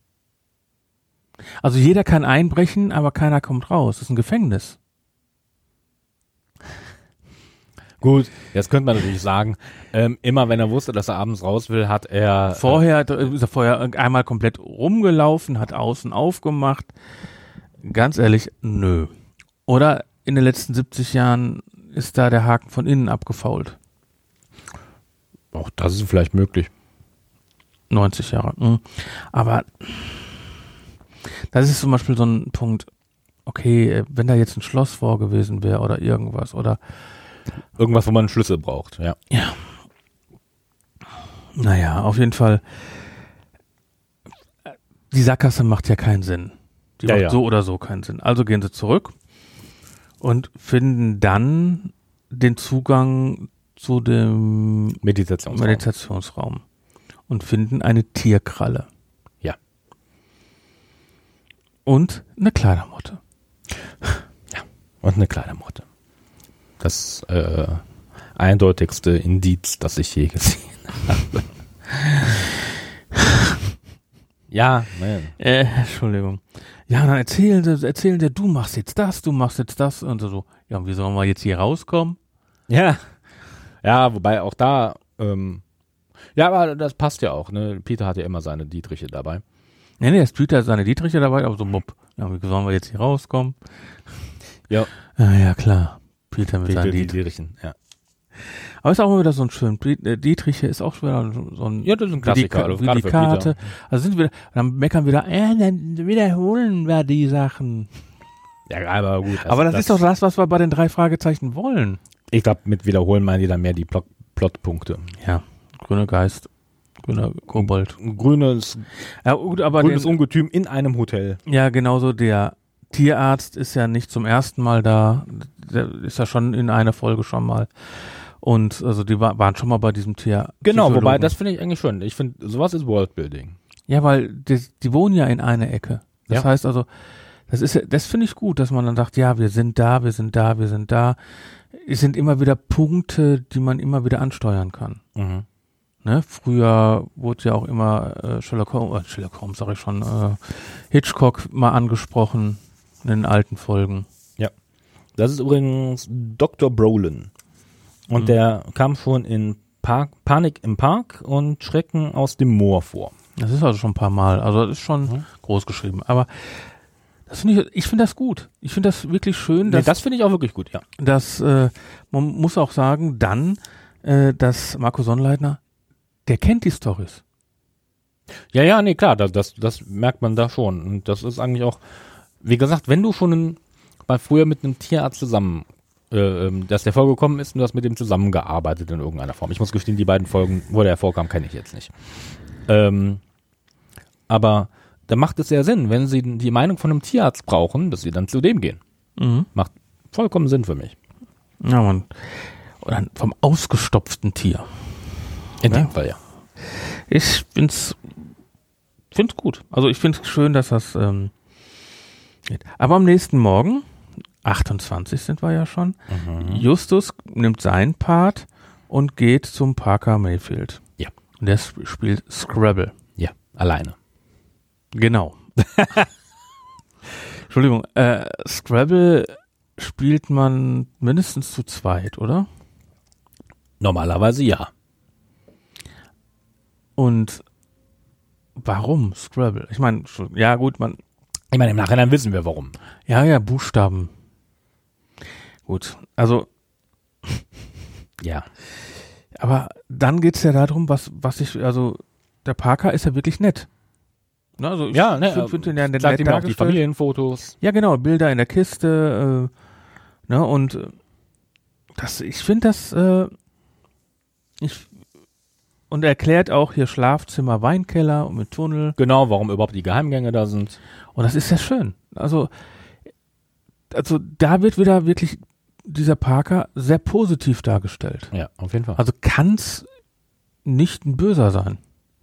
Also jeder kann einbrechen, aber keiner kommt raus. Das ist ein Gefängnis. Gut, jetzt könnte man natürlich sagen, ähm, immer wenn er wusste, dass er abends raus will, hat er... Vorher äh, ist er vorher einmal komplett rumgelaufen, hat außen aufgemacht. Ganz ehrlich, nö. Oder in den letzten siebzig Jahren ist da der Haken von innen abgefault. Auch das ist vielleicht möglich. neunzig Jahre. Mhm. Aber das ist zum Beispiel so ein Punkt, okay, wenn da jetzt ein Schloss vor gewesen wäre oder irgendwas oder irgendwas, wo man einen Schlüssel braucht, ja. Ja. Naja, auf jeden Fall, die Sackgasse macht ja keinen Sinn. Die ja, macht ja. so oder so keinen Sinn. Also gehen sie zurück und finden dann den Zugang zu dem Meditationsraum. Meditationsraum und finden eine Tierkralle. Ja. Und eine Kleidermotte. Ja, und eine Kleidermotte. Das äh, eindeutigste Indiz, das ich je gesehen habe. Ja, nein. Äh, Entschuldigung. Ja, dann erzählen sie, erzählen sie, du machst jetzt das, du machst jetzt das und so. Ja, und wie sollen wir jetzt hier rauskommen? Ja. Ja, wobei auch da, ähm, ja, aber das passt ja auch, ne? Peter hat ja immer seine Dietriche dabei. Nee, nee, das Peter hat seine Dietriche dabei, aber so, mupp. Ja, wie sollen wir jetzt hier rauskommen? Ja. Ah, ja, klar. Peter mit Peter seinen die Dietrichen. Dietrichen, ja. Aber ist auch immer wieder so ein schön, Dietriche ist auch wieder so ein, ja, das ist ein Klassiker, wie die, wie die Karte. Also sind wir, dann meckern wir wieder, äh, dann wiederholen wir die Sachen. Ja, aber gut. Also aber das, das ist doch das, was wir bei den drei Fragezeichen wollen. Ich glaube, mit wiederholen meinen die dann mehr die Plot, Plotpunkte. Ja, grüner Geist, grüner Kobold. Grünes, ja, gut, aber grünes den, Ungetüm in einem Hotel. Ja, genauso der Tierarzt ist ja nicht zum ersten Mal da, der ist ja schon in einer Folge schon mal. Und also die war, waren schon mal bei diesem Tier. Genau, wobei, das finde ich eigentlich schön. Ich finde, sowas ist Worldbuilding. Ja, weil die, die wohnen ja in einer Ecke. Das ja. heißt also, das ist, das finde ich gut, dass man dann sagt, ja, wir sind da, wir sind da, wir sind da. Es sind immer wieder Punkte, die man immer wieder ansteuern kann. Mhm. Ne? Früher wurde ja auch immer äh, Sherlock Holmes, äh, Sherlock Holmes sag ich schon, äh, Hitchcock mal angesprochen in den alten Folgen. Ja. Das ist übrigens Doktor Brolin. Und mhm. der kam schon in Park, Panik im Park und Schrecken aus dem Moor vor. Das ist also schon ein paar Mal. Also das ist schon mhm. groß geschrieben. Aber das finde ich, ich finde das gut. Ich finde das wirklich schön. Dass, nee, das finde ich auch wirklich gut, ja. Dass, äh, man muss auch sagen, dann, äh, dass Marco Sonnleitner, der kennt die Storys. Ja, ja, nee, klar, das, das, das merkt man da schon. Und das ist eigentlich auch, wie gesagt, wenn du schon ein, mal früher mit einem Tierarzt zusammen äh, dass der vorgekommen ist und du hast mit dem zusammengearbeitet in irgendeiner Form. Ich muss gestehen, die beiden Folgen, wo der vorkam, kenne ich jetzt nicht. Ähm, aber da macht es sehr Sinn, wenn sie die Meinung von einem Tierarzt brauchen, dass sie dann zu dem gehen. Mhm. Macht vollkommen Sinn für mich. Ja, man. Oder vom ausgestopften Tier. In ja. dem Fall, ja. Ich find's, find's gut. Also ich find's schön, dass das ähm, geht. Aber am nächsten Morgen, achtundzwanzig sind wir ja schon, mhm. Justus nimmt seinen Part und geht zum Parker Mayfield. Ja. Und der sp- spielt Scrabble. Ja, alleine. Genau. Entschuldigung, äh, Scrabble spielt man mindestens zu zweit, oder? Normalerweise ja. Und warum Scrabble? Ich meine, ja gut, man... Ich meine, im Nachhinein wissen wir warum. Ja, ja, Buchstaben. Gut, also... ja. Aber dann geht's ja darum, was, was ich... Also, der Parker ist ja wirklich nett. Ne, also ich ja, ne, find, find ihn ja nett sagt ihm auch die dargestellt. Familienfotos. Ja, genau, Bilder in der Kiste. Äh, ne, und äh, das, ich finde das... Äh, ich Und er erklärt auch hier Schlafzimmer, Weinkeller und mit Tunnel. Genau, warum überhaupt die Geheimgänge da sind. Und das ist ja schön. Also, also da wird wieder wirklich dieser Parker sehr positiv dargestellt. Ja, auf jeden Fall. Also kann's nicht ein Böser sein.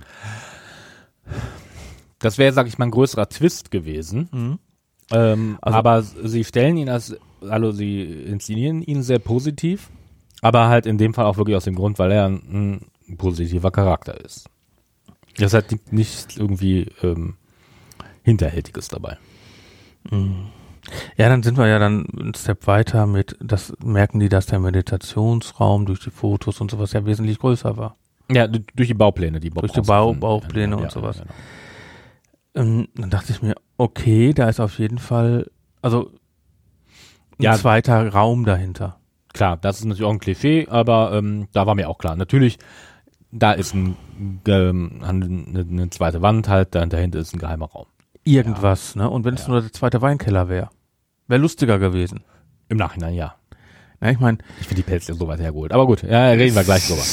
Das wäre, sag ich mal, ein größerer Twist gewesen. Mhm. Ähm, also, aber sie stellen ihn als, also sie inszenieren ihn sehr positiv, aber halt in dem Fall auch wirklich aus dem Grund, weil er ein, ein positiver Charakter ist. Das hat nicht irgendwie ähm, Hinterhältiges dabei. Mhm. Ja, dann sind wir ja dann einen Step weiter mit, das merken die, dass der Meditationsraum durch die Fotos und sowas ja wesentlich größer war. Ja, d- durch die Baupläne, die Bob Durch die Bau, Baupläne ja, und ja, sowas. Ja, genau. Ähm, dann dachte ich mir, okay, da ist auf jeden Fall, also ein Ja. zweiter Raum dahinter. Klar, das ist natürlich auch ein Klischee, aber ähm, da war mir auch klar. Natürlich, da ist ein, ähm, eine, eine zweite Wand halt, da dahinter ist ein geheimer Raum. Irgendwas, ja. Ne? Und wenn es Ja. nur der zweite Weinkeller wäre, wäre lustiger gewesen. Im Nachhinein, ja. Ja, ich meine, Ich finde die Pelze so weit hergeholt. Aber gut, ja, reden wir gleich drüber.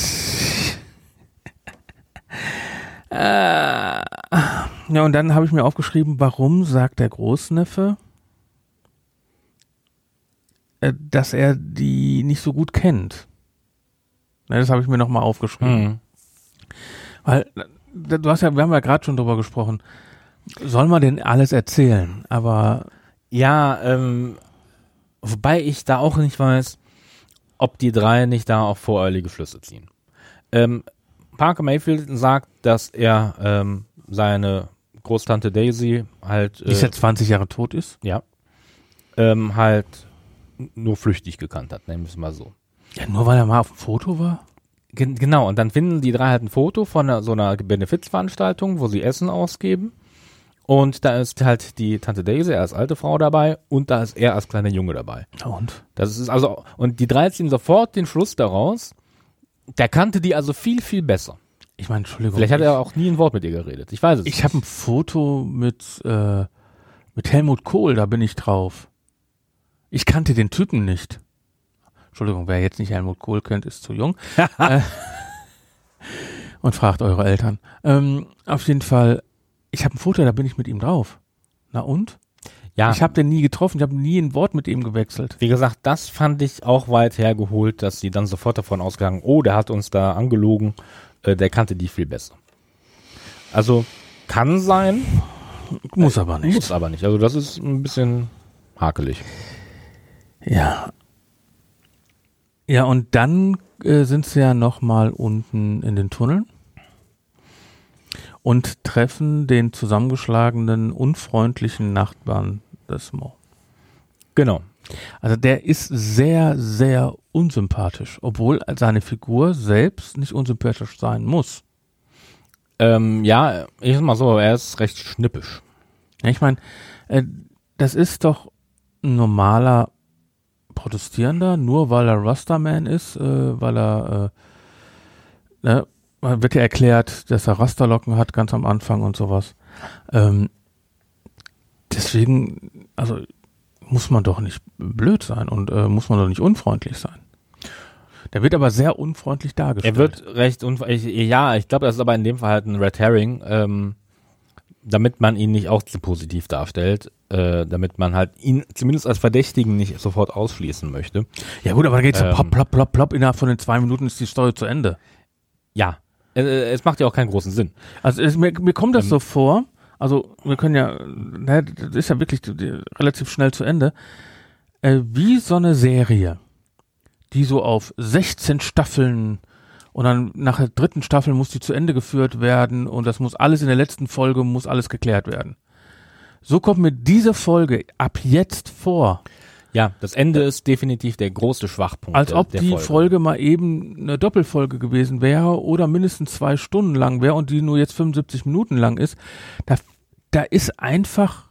äh, ja, und dann habe ich mir aufgeschrieben, warum sagt der Großneffe, äh, dass er die nicht so gut kennt. Ne, das habe ich mir nochmal aufgeschrieben. Mhm. Weil, äh, du hast ja, wir haben ja gerade schon drüber gesprochen, soll man denn alles erzählen? Aber Ja, ähm, wobei ich da auch nicht weiß, ob die drei nicht da auch voreilige Schlüsse ziehen. Ähm, Parker Mayfield sagt, dass er ähm, seine Großtante Daisy halt die äh, jetzt zwanzig Jahre tot ist? ja, ähm, halt nur flüchtig gekannt hat, nennen wir es mal so. Ja, nur weil er mal auf dem Foto war? Gen- genau, und dann finden die drei halt ein Foto von einer, so einer Benefizveranstaltung, wo sie Essen ausgeben. Und da ist halt die Tante Daisy als alte Frau dabei und da ist er als kleiner Junge dabei. Und? Das ist also, und die drei ziehen sofort den Schluss daraus, der kannte die also viel, viel besser. Ich meine, Entschuldigung. Vielleicht hat ich, er auch nie ein Wort mit ihr geredet. Ich weiß es Ich nicht. habe ein Foto mit, äh, mit Helmut Kohl, da bin ich drauf. Ich kannte den Typen nicht. Entschuldigung, wer jetzt nicht Helmut Kohl kennt, ist zu jung. äh, und fragt eure Eltern. Ähm, auf jeden Fall, ich habe ein Foto, da bin ich mit ihm drauf. Na und? Ja, Ich habe den nie getroffen, ich habe nie ein Wort mit ihm gewechselt. wie gesagt, das fand ich auch weit hergeholt, dass sie dann sofort davon ausgegangen, oh, der hat uns da angelogen, äh, der kannte die viel besser. Also, kann sein, Muss aber nicht. muss aber nicht. Also das ist ein bisschen hakelig. Ja. Ja, und dann äh, sind sie ja nochmal unten in den Tunneln und treffen den zusammengeschlagenen, unfreundlichen Nachbarn des Mo. Genau. Also der ist sehr, sehr unsympathisch, obwohl seine Figur selbst nicht unsympathisch sein muss. Ähm, ja, ich sag mal so, er ist recht schnippisch. Ja, ich meine, äh, das ist doch ein normaler Protestierender, nur weil er Rastaman ist, äh, weil er, äh, ne, wird ja erklärt, dass er Rasterlocken hat ganz am Anfang und sowas. Ähm, deswegen, also muss man doch nicht blöd sein und äh, muss man doch nicht unfreundlich sein. Der wird aber sehr unfreundlich dargestellt. Er wird recht unfreundlich, ja, ich glaube, das ist aber in dem Fall halt ein Red Herring, ähm, damit man ihn nicht auch zu positiv darstellt, äh, damit man halt ihn zumindest als Verdächtigen nicht sofort ausschließen möchte. Ja gut, aber da geht's so Ähm, plopp, plopp, plopp, plopp, innerhalb von den zwei Minuten ist die Story zu Ende. Ja, äh, es macht ja auch keinen großen Sinn. Also es, mir, mir kommt das Ähm, so vor, also wir können ja, ne, das ist ja wirklich die, relativ schnell zu Ende, äh, wie so eine Serie, die so auf sechzehn Staffeln und dann nach der dritten Staffel muss die zu Ende geführt werden und das muss alles in der letzten Folge, muss alles geklärt werden. So kommt mir diese Folge ab jetzt vor. Ja, das Ende ist definitiv der große Schwachpunkt. Als der, ob der die Folge. Folge mal eben eine Doppelfolge gewesen wäre oder mindestens zwei Stunden lang wäre und die nur jetzt fünfundsiebzig Minuten lang ist. Da, da ist einfach,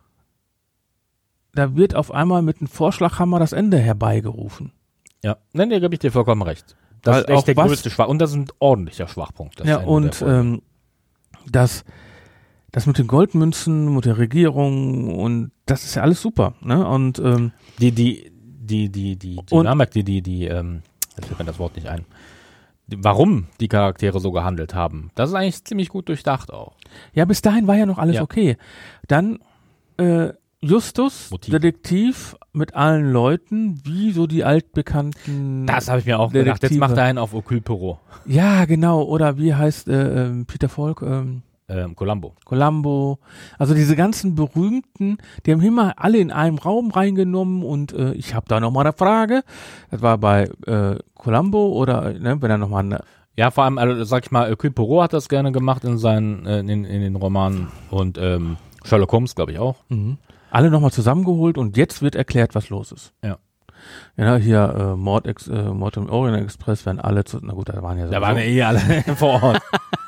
da wird auf einmal mit einem Vorschlaghammer das Ende herbeigerufen. Ja, nein, da gebe ich dir vollkommen recht. Das Weil ist echt auch der was- größte Schwachpunkt. Und das ist ein ordentlicher Schwachpunkt. Das Ja, Ende der und Folge. ähm, das, das mit den Goldmünzen, mit der Regierung und das ist ja alles super. Ne? Und ähm, die, die, die, die, die, die Und- Dynamik, die, die, die, ähm, jetzt fällt mir das Wort nicht ein. Die, warum die Charaktere so gehandelt haben, das ist eigentlich ziemlich gut durchdacht auch. ja, bis dahin war ja noch alles Ja. okay. Dann äh, Justus, Motiv. Detektiv mit allen Leuten, wie so die altbekannten. Das habe ich mir auch gedacht. Jetzt Detektive. macht er einen auf Hercule Poirot. Ja, genau. Oder wie heißt äh, ähm, Peter Falk? Ähm, Ähm, Columbo. Columbo. Also diese ganzen berühmten, die haben immer alle in einem Raum reingenommen und äh, ich habe da nochmal eine Frage. Das war bei äh, Columbo oder ne, wenn er nochmal eine. Ja, vor allem, also, sag ich mal, Hercule Poirot hat das gerne gemacht in seinen, äh, in, in den Romanen und ähm, Sherlock Holmes, glaube ich, auch. Mhm. Alle nochmal zusammengeholt und jetzt wird erklärt, was los ist. Ja. Ja, hier äh, Mord, Ex, äh, Mord im Orient Express werden alle zu, na gut, da waren ja so. Da waren ja eh alle vor Ort.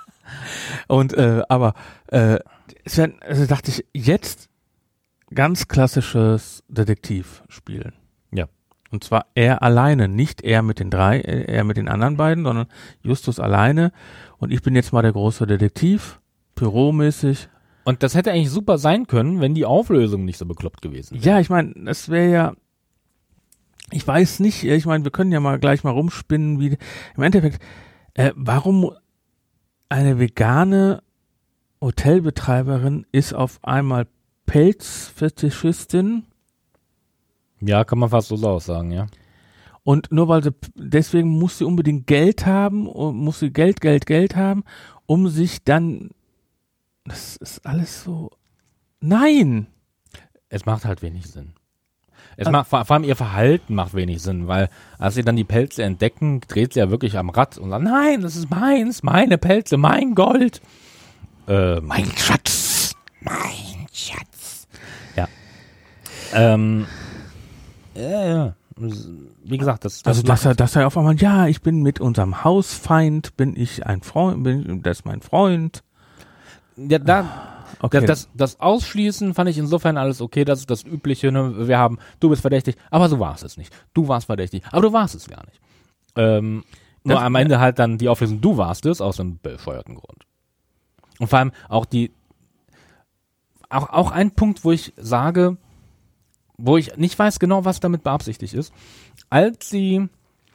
Und äh, aber äh, es werden, also dachte ich, jetzt ganz klassisches Detektivspielen. Ja. Und zwar er alleine, nicht er mit den drei, äh, er mit den anderen beiden, sondern Justus alleine. Und ich bin jetzt mal der große Detektiv, Büromäßig. Und das hätte eigentlich super sein können, wenn die Auflösung nicht so bekloppt gewesen wäre. Ja, ich meine, das wäre ja, ich weiß nicht, ich meine, wir können ja mal gleich mal rumspinnen, wie im Endeffekt, äh, warum eine vegane Hotelbetreiberin ist auf einmal Pelzfetischistin Ja, kann man fast so aussagen, ja. und nur weil sie, deswegen muss sie unbedingt Geld haben, und muss sie Geld, Geld, Geld haben, um sich dann, das ist alles so, nein! Es macht halt wenig Sinn. Es Also- macht, vor, vor allem ihr Verhalten macht wenig Sinn, weil als sie dann die Pelze entdecken, dreht sie ja wirklich am Rad und sagt, nein, das ist meins, meine Pelze, mein Gold. Ähm, Mein Schatz! Mein Schatz. Ja. Ähm, ja, ja. Wie gesagt, das, das Also, dass macht- er, dass er auf einmal, ja, ich bin mit unserem Hausfeind, bin ich ein Freund, bin, das ist mein Freund. ja, da, Okay. das, das, das Ausschließen fand ich insofern alles okay, das ist das Übliche, ne? Wir haben, du bist verdächtig, aber so war es nicht. Du warst verdächtig, aber du warst es gar nicht. Ähm, nur Das- am Ende halt dann die Auflösung, du warst es, aus einem bescheuerten Grund. Und vor allem auch die, auch, auch ein Punkt, wo ich sage, wo ich nicht weiß genau, was damit beabsichtigt ist, als sie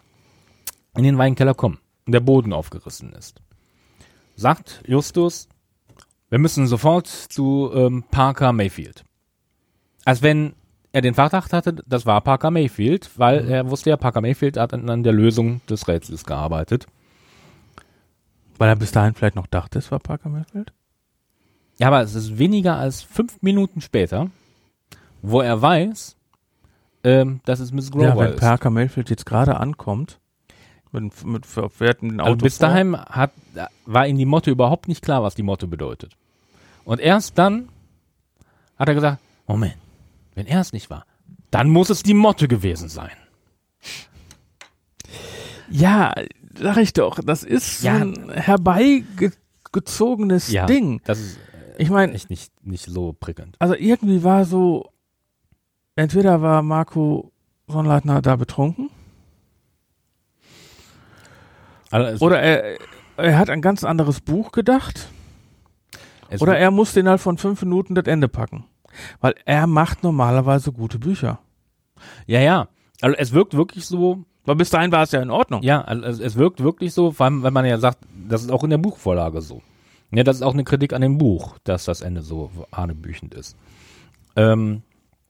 in den Weinkeller kommen und der Boden aufgerissen ist, sagt Justus, wir müssen sofort zu ähm, Parker Mayfield. Als wenn er den Verdacht hatte, das war Parker Mayfield, weil Mhm. er wusste ja, Parker Mayfield hat an, an der Lösung des Rätsels gearbeitet. Weil er bis dahin vielleicht noch dachte, es war Parker Mayfield? Ja, aber es ist weniger als fünf Minuten später, wo er weiß, ähm, dass es Miss Grover Ja, wenn ist. Parker Mayfield jetzt gerade ankommt, mit, mit verfährten Auto Also bis vor, dahin hat, war ihm die Motto überhaupt nicht klar, was die Motto bedeutet. Und erst dann hat er gesagt, Moment, wenn er es nicht war, dann muss es die Motto gewesen sein. Ja, sag ich doch, das ist Ja. so ein herbeigezogenes Ja, Ding. das ist äh, Ich meine, echt nicht, nicht so prickelnd. also irgendwie war so, entweder war Marco Sonnleitner da betrunken, Also es, oder er, er hat ein ganz anderes Buch gedacht, es, oder er musste innerhalb von fünf Minuten das Ende packen. Weil er macht normalerweise gute Bücher. Ja, ja. Also es wirkt wirklich so. Weil bis dahin war es ja in Ordnung. Ja, also es wirkt wirklich so, vor allem, wenn man ja sagt, das ist auch in der Buchvorlage so. Ja, das ist auch eine Kritik an dem Buch, dass das Ende so hanebüchend ist. Ähm,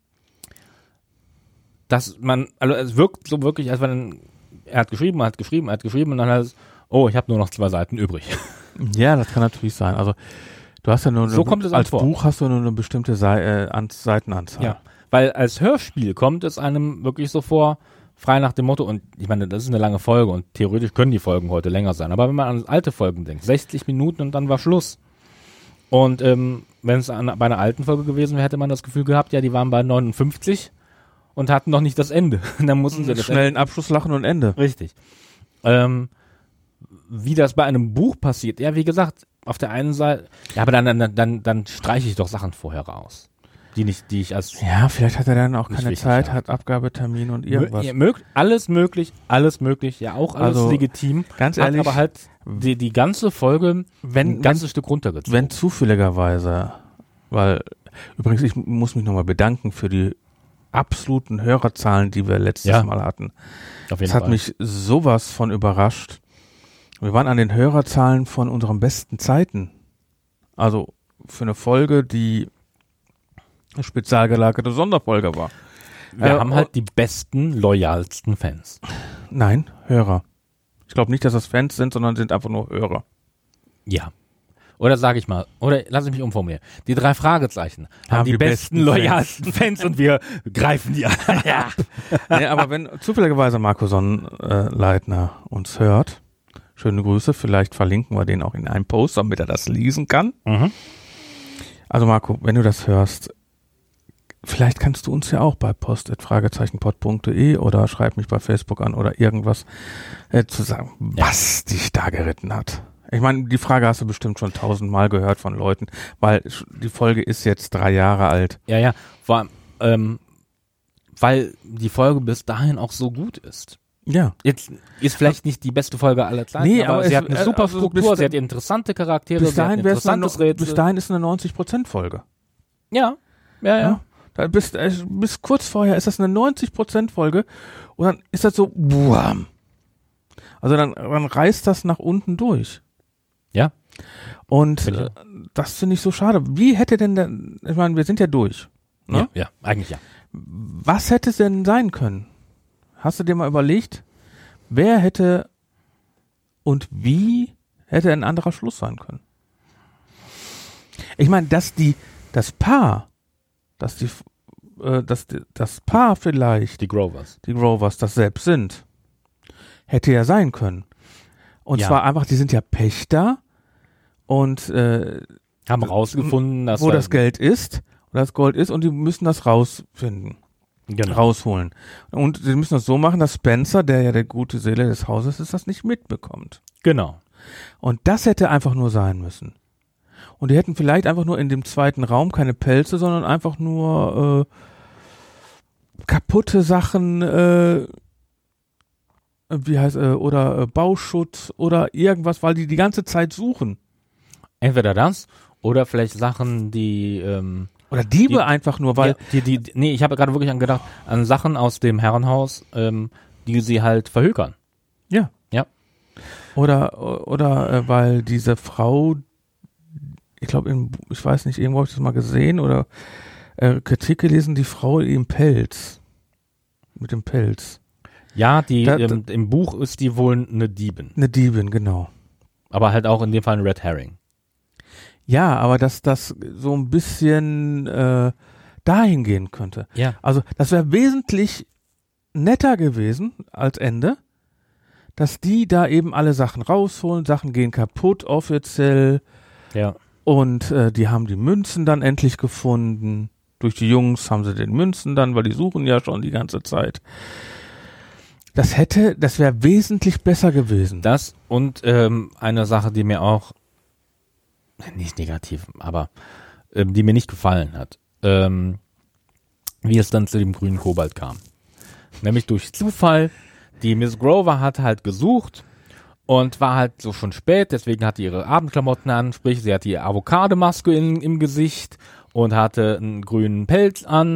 dass man, also es wirkt so wirklich, als wenn er hat geschrieben, er hat geschrieben, er hat geschrieben und dann heißt es, oh, ich habe nur noch zwei Seiten übrig. Ja, das kann natürlich sein. Also du hast ja nur so eine, kommt es als vor. Buch hast du nur eine bestimmte Sei, äh, an, Seitenanzahl. Ja, weil als Hörspiel kommt es einem wirklich so vor, frei nach dem Motto, und ich meine, das ist eine lange Folge und theoretisch können die Folgen heute länger sein, aber wenn man an alte Folgen denkt, sechzig Minuten und dann war Schluss. Und ähm, wenn es an, bei einer alten Folge gewesen wäre, hätte man das Gefühl gehabt, ja, die waren bei neunundfünfzig und hatten noch nicht das Ende. Dann mussten sie das schnellen Abschluss, Lachen und Ende. Richtig. Ähm, wie das bei einem Buch passiert, ja, wie gesagt, auf der einen Seite, ja, aber dann, dann, dann, dann streiche ich doch Sachen vorher raus. Die nicht, die ich als. Ja, vielleicht hat er dann auch keine Zeit, habe. hat Abgabetermin und irgendwas. Mö- mög- alles möglich, alles möglich, ja auch alles also, legitim. Ganz ehrlich, hat aber halt die, die ganze Folge wenn, ein ganzes wenn, Stück runtergezogen. Wenn zufälligerweise, weil, übrigens, ich muss mich nochmal bedanken für die absoluten Hörerzahlen, die wir letztes Ja. Mal hatten. Auf jeden Das hat Fall. mich sowas von überrascht. Wir waren an den Hörerzahlen von unseren besten Zeiten. Also für eine Folge, die eine spezial gelagerte Sonderfolge war. Wir äh, haben halt die besten, loyalsten Fans. Nein, Hörer. Ich glaube nicht, dass das Fans sind, sondern sind einfach nur Hörer. Ja. Oder sage ich mal, oder lass ich mich umformulieren. Die drei Fragezeichen haben, haben die, die besten, besten loyalsten Fans und wir greifen die an. Ja. Nee, aber wenn zufälligerweise Marco Sonnleitner uns hört, schöne Grüße, vielleicht verlinken wir den auch in einem Post, damit er das lesen kann. Mhm. Also Marco, wenn du das hörst, vielleicht kannst du uns ja auch bei post at fragezeichenpod punkt de oder schreib mich bei Facebook an oder irgendwas äh, zu sagen, ja. was dich da geritten hat. Ich meine, die Frage hast du bestimmt schon tausendmal gehört von Leuten, weil die Folge ist jetzt drei Jahre alt. Ja, ja, vor allem, ähm, weil die Folge bis dahin auch so gut ist. Ja. Jetzt ist vielleicht nicht die beste Folge aller Zeiten, nee, aber, aber sie es, hat eine super also Struktur, bis, sie hat interessante Charaktere, bis sie hat dahin, ein interessantes eine, Rätsel. bis dahin ist eine neunzig Prozent Folge. Ja, ja, ja. ja? Da bis, äh, bis kurz vorher ist das eine neunzig Prozent Folge und dann ist das so, buam. Also dann, dann reißt das nach unten durch. Ja. Und äh, das finde ich so schade. Wie hätte denn, der, ich meine, wir sind ja durch. Ne? Ja, ja, eigentlich ja. Was hätte es denn sein können? Hast du dir mal überlegt, wer hätte und wie hätte ein anderer Schluss sein können? Ich meine, dass die, das Paar, dass die, äh, dass die, das Paar vielleicht, die Grovers, die Grovers das selbst sind, hätte ja sein können. Und ja. zwar einfach, die sind ja Pächter und äh, haben rausgefunden, dass wo das Geld ist, oder das Gold ist, und die müssen das rausfinden, genau. rausholen. Und sie müssen das so machen, dass Spencer, der ja der gute Seele des Hauses ist, das nicht mitbekommt. Genau. Und das hätte einfach nur sein müssen. Und die hätten vielleicht einfach nur in dem zweiten Raum keine Pelze, sondern einfach nur äh, kaputte Sachen, äh, wie heißt äh, oder äh, Bauschutz oder irgendwas, weil die die ganze Zeit suchen. Entweder das oder vielleicht Sachen, die ähm, oder Diebe die, einfach nur, weil ja, die die die nee, ich habe gerade wirklich angedacht an Sachen aus dem Herrenhaus, ähm, die sie halt verhökern. Ja. Ja. Oder oder äh, weil diese Frau, ich glaube, ich weiß nicht, irgendwo habe ich das mal gesehen oder äh, Kritik gelesen, die Frau im Pelz. Mit dem Pelz. Ja, die da, ähm, da, im Buch ist die wohl eine Diebin. Eine Diebin, genau. Aber halt auch in dem Fall ein Red Herring. Ja, aber dass das so ein bisschen äh, dahin gehen könnte. Ja. Also das wäre wesentlich netter gewesen als Ende, dass die da eben alle Sachen rausholen, Sachen gehen kaputt offiziell. Ja. Und äh, die haben die Münzen dann endlich gefunden. Durch die Jungs haben sie den Münzen dann, weil die suchen ja schon die ganze Zeit. Das hätte, das wäre wesentlich besser gewesen. Das und ähm, eine Sache, die mir auch, nicht negativ, aber ähm, die mir nicht gefallen hat, ähm, wie es dann zu dem grünen Kobalt kam. Nämlich durch Zufall, die Miss Grover hat halt gesucht und war halt so schon spät, deswegen hatte ihre Abendklamotten an, sprich, sie hatte ihre Avocado-Maske in, im Gesicht und hatte einen grünen Pelz an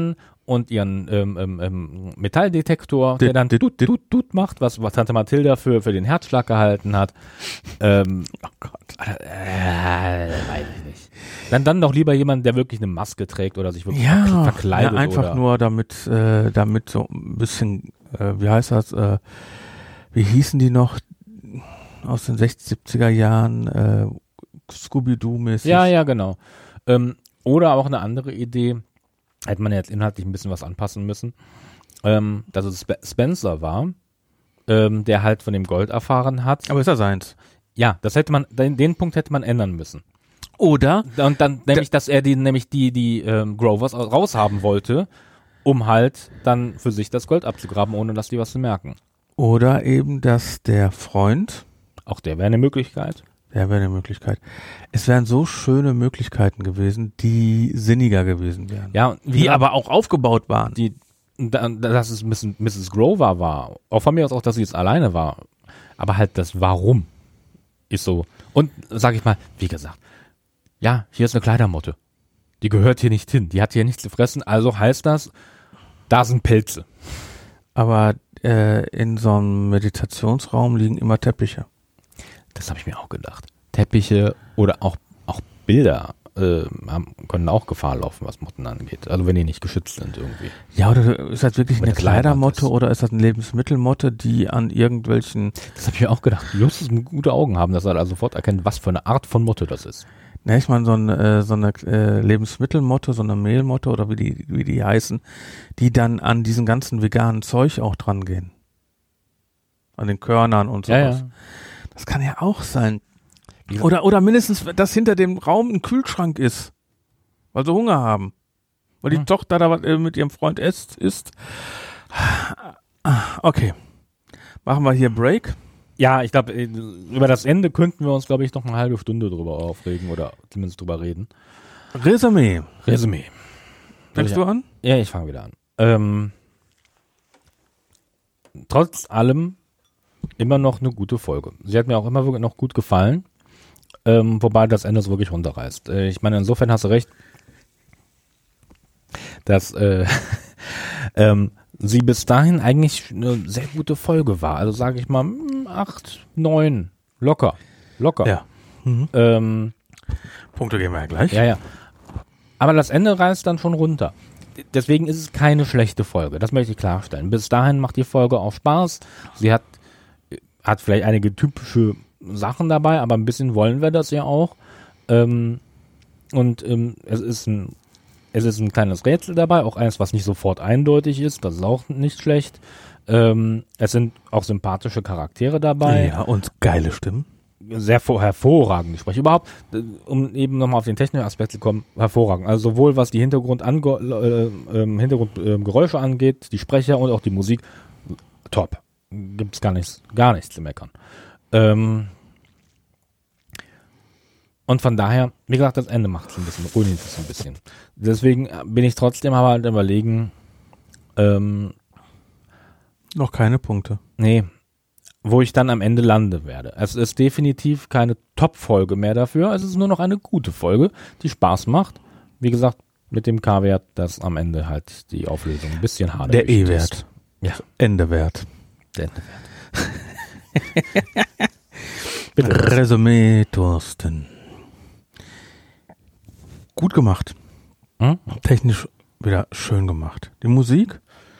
und ihren ähm, ähm, ähm, Metalldetektor, der dann tut, tut, tut macht, was, was Tante Mathilda für, für den Herzschlag gehalten hat. Ähm, oh Gott. Äh, weiß ich nicht. Dann, dann doch lieber jemand, der wirklich eine Maske trägt oder sich wirklich ja, verkleidet. Ja, einfach oder nur damit, äh, damit so ein bisschen, äh, wie heißt das, äh, wie hießen die noch aus den sechziger, siebziger Jahren, äh, Scooby-Doo-mäßig. Ja, ja, genau. Ähm, oder auch eine andere Idee, hätte man jetzt inhaltlich ein bisschen was anpassen müssen, ähm, dass es Sp- Spencer war, ähm, der halt von dem Gold erfahren hat. Aber ist er seins? Ja, das hätte man, den, den Punkt hätte man ändern müssen. Oder? Und dann nämlich, dass er die, nämlich die, die ähm, Grovers raushaben wollte, um halt dann für sich das Gold abzugraben, ohne dass die was zu merken. Oder eben, dass der Freund, auch der wäre eine Möglichkeit. Der wäre eine Möglichkeit. Es wären so schöne Möglichkeiten gewesen, die sinniger gewesen wären. Ja, die gesagt, aber auch aufgebaut waren. Die, da, dass es Misses Grover war, auch von mir aus auch, dass sie jetzt alleine war, aber halt das Warum ist so. Und sag ich mal, wie gesagt, ja, hier ist eine Kleidermotte. Die gehört hier nicht hin. Die hat hier nichts zu fressen. Also heißt das, da sind Pelze. Aber äh, in so einem Meditationsraum liegen immer Teppiche. Das habe ich mir auch gedacht. Teppiche oder auch, auch Bilder äh, haben, können auch Gefahr laufen, was Motten angeht. Also wenn die nicht geschützt sind irgendwie. Ja, oder ist das wirklich Wenn eine das Leinwand Kleidermotte ist. oder ist das eine Lebensmittelmotte, die an irgendwelchen... Das habe ich mir auch gedacht. Du musst gute Augen haben, dass er da sofort erkennt, was für eine Art von Motte das ist. Ne, ich meine so eine, äh, so eine äh, Lebensmittelmotte, so eine Mehlmotte oder wie die, wie die heißen, die dann an diesen ganzen veganen Zeug auch dran gehen. An den Körnern und sowas. Ja, ja. Das kann ja auch sein. Oder, oder mindestens, dass hinter dem Raum ein Kühlschrank ist. Weil sie Hunger haben. Weil die Hm. Tochter da was, äh, mit ihrem Freund isst, isst. Okay. Machen wir hier Break. Ja, ich glaube, über das Ende könnten wir uns, glaube ich, noch eine halbe Stunde drüber aufregen oder zumindest drüber reden. Resümee. Resümee. Fängst du an? Ja, ich fange wieder an. Ähm, trotz allem immer noch eine gute Folge. Sie hat mir auch immer wirklich noch gut gefallen, ähm, wobei das Ende so wirklich runterreißt. Äh, ich meine, insofern hast du recht, dass äh, ähm, sie bis dahin eigentlich eine sehr gute Folge war. Also sage ich mal acht, neun, locker, locker. Ja. Mhm. Ähm, Punkte gehen wir ja gleich. ja, ja. Aber das Ende reißt dann schon runter. Deswegen ist es keine schlechte Folge. Das möchte ich klarstellen. Bis dahin macht die Folge auch Spaß. Sie hat, hat vielleicht einige typische Sachen dabei, aber ein bisschen wollen wir das ja auch. Ähm, und ähm, es ist ein Es ist ein kleines Rätsel dabei, auch eines, was nicht sofort eindeutig ist, das ist auch nicht schlecht. Ähm, es sind auch sympathische Charaktere dabei. Ja, und geile Stimmen. Sehr vor, hervorragend. Ich spreche überhaupt, äh, um eben nochmal auf den technischen Aspekt zu kommen, hervorragend. Also sowohl was die Hintergrund äh, äh, Hintergrundgeräusche äh, angeht, die Sprecher und auch die Musik, top. Gibt's gar nichts, gar nichts zu meckern. Ähm, Und von daher, wie gesagt, das Ende macht es ein bisschen, ruiniert es ein bisschen. Deswegen bin ich trotzdem aber halt überlegen, ähm, noch keine Punkte. Nee, wo ich dann am Ende lande werde. Es ist definitiv keine Top-Folge mehr dafür, es ist nur noch eine gute Folge, die Spaß macht. Wie gesagt, mit dem K-Wert, dass am Ende halt die Auflösung ein bisschen harder Der ist. E-Wert. Ja. Ende-Wert. Der Ende-Wert. Resümee, Thorsten. Gut gemacht. Hm? Technisch wieder schön gemacht. Die Musik,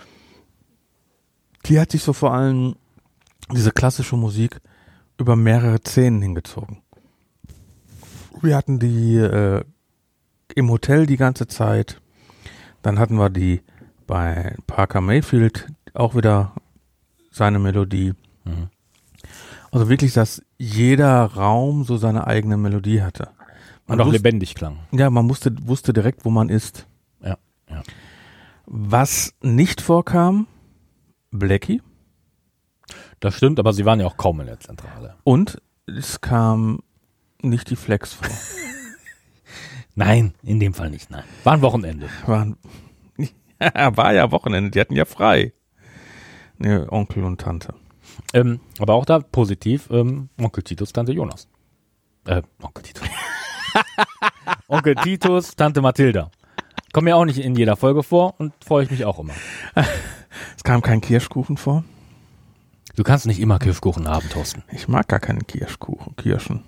die hat sich so vor allem, diese klassische Musik, über mehrere Szenen hingezogen. Wir hatten die äh, im Hotel die ganze Zeit. Dann hatten wir die bei Parker Mayfield auch wieder seine Melodie. Mhm. Also wirklich, dass jeder Raum so seine eigene Melodie hatte. Man Und auch wusste, lebendig klang. Ja, man musste, wusste direkt, wo man ist. Ja, ja. Was nicht vorkam, Blackie. Das stimmt, aber sie waren ja auch kaum in der Zentrale. Und es kam nicht die Flex vor. Nein, in dem Fall nicht, nein. War ein Wochenende. War, war ja Wochenende, die hatten ja frei. Ne, Onkel und Tante. Ähm, aber auch da positiv, ähm, Onkel Titus, Tante Jonas. Äh, Onkel Titus. Onkel Titus, Tante Mathilda. Kommt mir auch nicht in jeder Folge vor und freue ich mich auch immer. Es kam kein Kirschkuchen vor. Du kannst nicht immer Kirschkuchen haben, Thorsten. Ich mag gar keinen Kirschkuchen, Kirschen.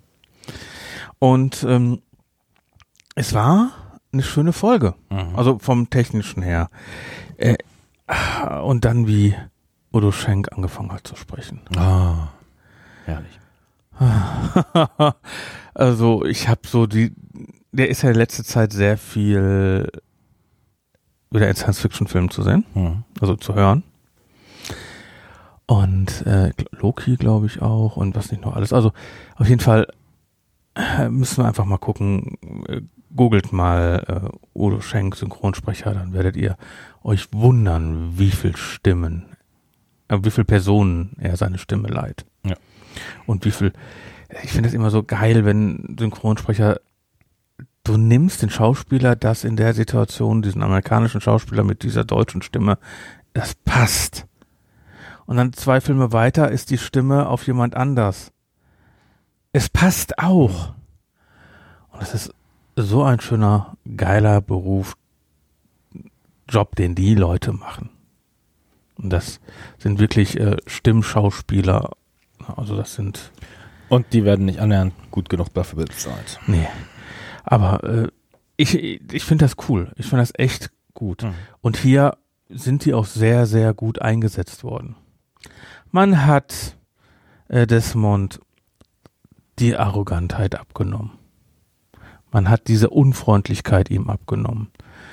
Und ähm, es war eine schöne Folge. Mhm. Also vom Technischen her. Äh, und dann wie Udo Schenk angefangen hat zu sprechen. Ah, herrlich. Also ich habe so die, der ist ja in letzter Zeit sehr viel wieder in Science-Fiction-Filmen zu sehen, mhm. also zu hören. Und äh, Loki, glaube ich, auch und was nicht noch alles. Also auf jeden Fall äh, müssen wir einfach mal gucken, äh, googelt mal äh, Udo Schenk, Synchronsprecher, dann werdet ihr euch wundern, wie viel Stimmen, äh, wie viel Personen er seine Stimme leiht. Ja. Und wie viel, ich finde es immer so geil, wenn Synchronsprecher, du nimmst den Schauspieler, das in der Situation, diesen amerikanischen Schauspieler mit dieser deutschen Stimme, das passt. Und dann zwei Filme weiter ist die Stimme auf jemand anders. Es passt auch. Und das ist so ein schöner, geiler Beruf, Job, den die Leute machen. Und das sind wirklich äh, Stimmschauspieler. Also das sind... Und die werden nicht annähernd gut genug dafür bezahlt. Nee. Aber äh, ich, ich finde das cool. Ich finde das echt gut. Mhm. Und hier sind die auch sehr, sehr gut eingesetzt worden. Man hat äh, Desmond die Arrogantheit abgenommen. Man hat diese Unfreundlichkeit ihm abgenommen.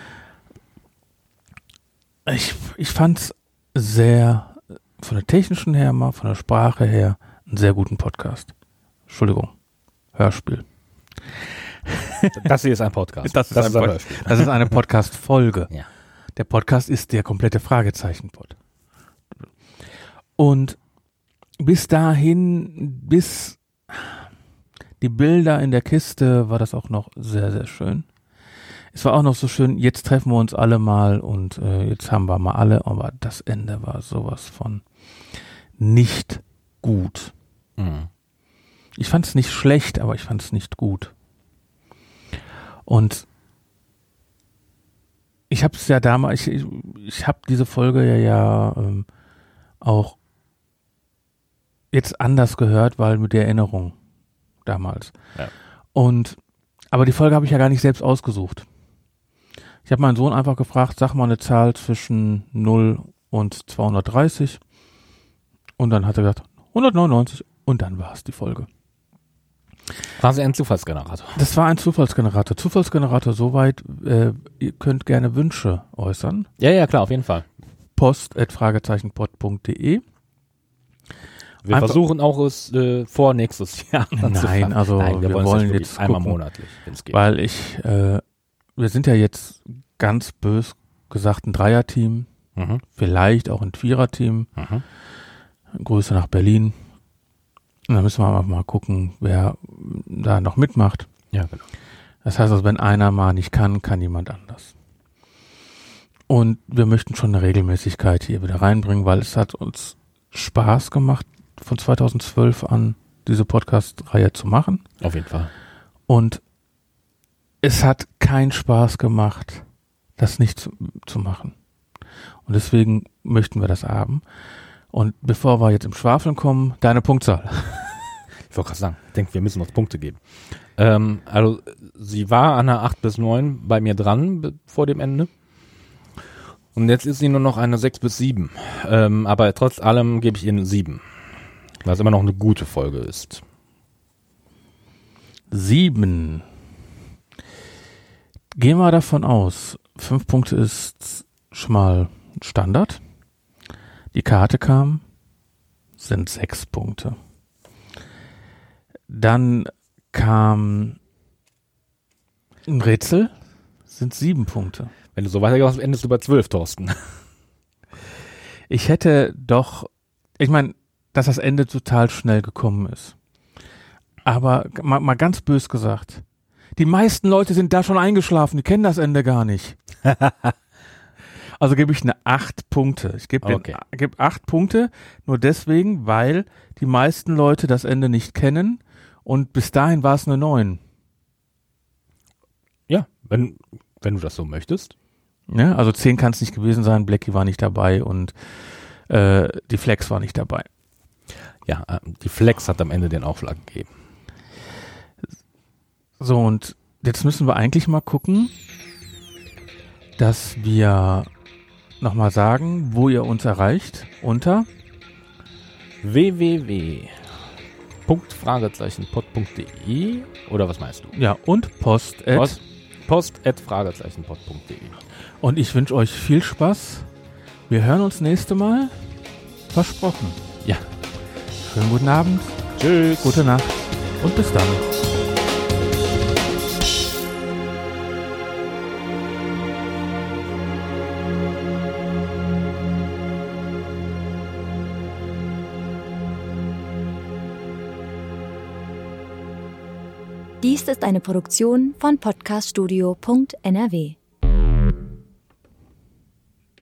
Ich, ich fand es sehr, von der technischen her mal, von der Sprache her, einen sehr guten Podcast. Entschuldigung, Hörspiel. Das hier ist ein Podcast. Das ist, das ein, ist, ein, Hörspiel. Das ist eine Podcast-Folge. Ja. Der Podcast ist der komplette Fragezeichen-Pod. Und bis dahin, bis die Bilder in der Kiste, war das auch noch sehr, sehr schön. Es war auch noch so schön, jetzt treffen wir uns alle mal und äh, jetzt haben wir mal alle, aber das Ende war sowas von nicht gut. Mhm. Ich fand es nicht schlecht, aber ich fand es nicht gut. Und ich habe es ja damals, ich, ich, ich habe diese Folge ja, ja ähm, auch jetzt anders gehört, weil mit der Erinnerung damals. Ja. Und aber die Folge habe ich ja gar nicht selbst ausgesucht. Ich habe meinen Sohn einfach gefragt, sag mal eine Zahl zwischen null und zweihundertdreißig. Und dann hat er gesagt, hundertneunundneunzig. Und dann war es die Folge. War sie ein Zufallsgenerator? Das war ein Zufallsgenerator. Zufallsgenerator soweit, äh, ihr könnt gerne Wünsche äußern. Ja, ja, klar, auf jeden Fall. Post at fragezeichenpod punkt de. Wir Einfach, versuchen auch es äh, vor nächstes Jahr Nein, also Nein, wir, wir wollen jetzt einmal gucken, monatlich, wenn es geht. Weil ich, äh, wir sind ja jetzt ganz bös gesagt ein Dreierteam, mhm. vielleicht auch ein Viererteam. Mhm. Grüße nach Berlin. Und dann müssen wir einfach mal gucken, wer da noch mitmacht. Ja, genau. Das heißt also, wenn einer mal nicht kann, kann jemand anders. Und wir möchten schon eine Regelmäßigkeit hier wieder reinbringen, weil es hat uns Spaß gemacht, von zweitausendzwölf an diese Podcast-Reihe zu machen. Auf jeden Fall. Und es hat keinen Spaß gemacht, das nicht zu, zu machen. Und deswegen möchten wir das haben. Und bevor wir jetzt im Schwafeln kommen, deine Punktzahl. Ich wollte gerade sagen, ich denke, wir müssen uns Punkte geben. Ähm, also sie war an einer acht bis neun bei mir dran vor dem Ende. Und jetzt ist sie nur noch eine sechs bis sieben. Ähm, aber trotz allem gebe ich ihr eine sieben. Weil es immer noch eine gute Folge ist. sieben. Gehen wir davon aus, fünf Punkte ist schon mal Standard. Die Karte kam, sind sechs Punkte. Dann kam ein Rätsel, sind sieben Punkte. Wenn du so weitergehst, endest du bei zwölf, Thorsten. Ich hätte doch, ich meine, dass das Ende total schnell gekommen ist. Aber mal, mal ganz bös gesagt, die meisten Leute sind da schon eingeschlafen, die kennen das Ende gar nicht. Also gebe ich eine acht Punkte. Ich gebe okay. geb acht Punkte, nur deswegen, weil die meisten Leute das Ende nicht kennen und bis dahin war es eine neun. Ja, wenn Wenn du das so möchtest. Ja, also zehn kann es nicht gewesen sein, Blackie war nicht dabei und äh, die Flex war nicht dabei. Ja, äh, die Flex hat am Ende den Aufschlag gegeben. So, und jetzt müssen wir eigentlich mal gucken, dass wir nochmal sagen, wo ihr uns erreicht, unter w w w punkt fragezeichen pod punkt de oder was meinst du? Ja, und post at, post, post at fragezeichen pod punkt de. Und ich wünsche euch viel Spaß. Wir hören uns nächste Mal. Versprochen. Ja. Schönen guten Abend. Tschüss. Gute Nacht. Und bis dann. Dies ist eine Produktion von podcaststudio punkt n r w.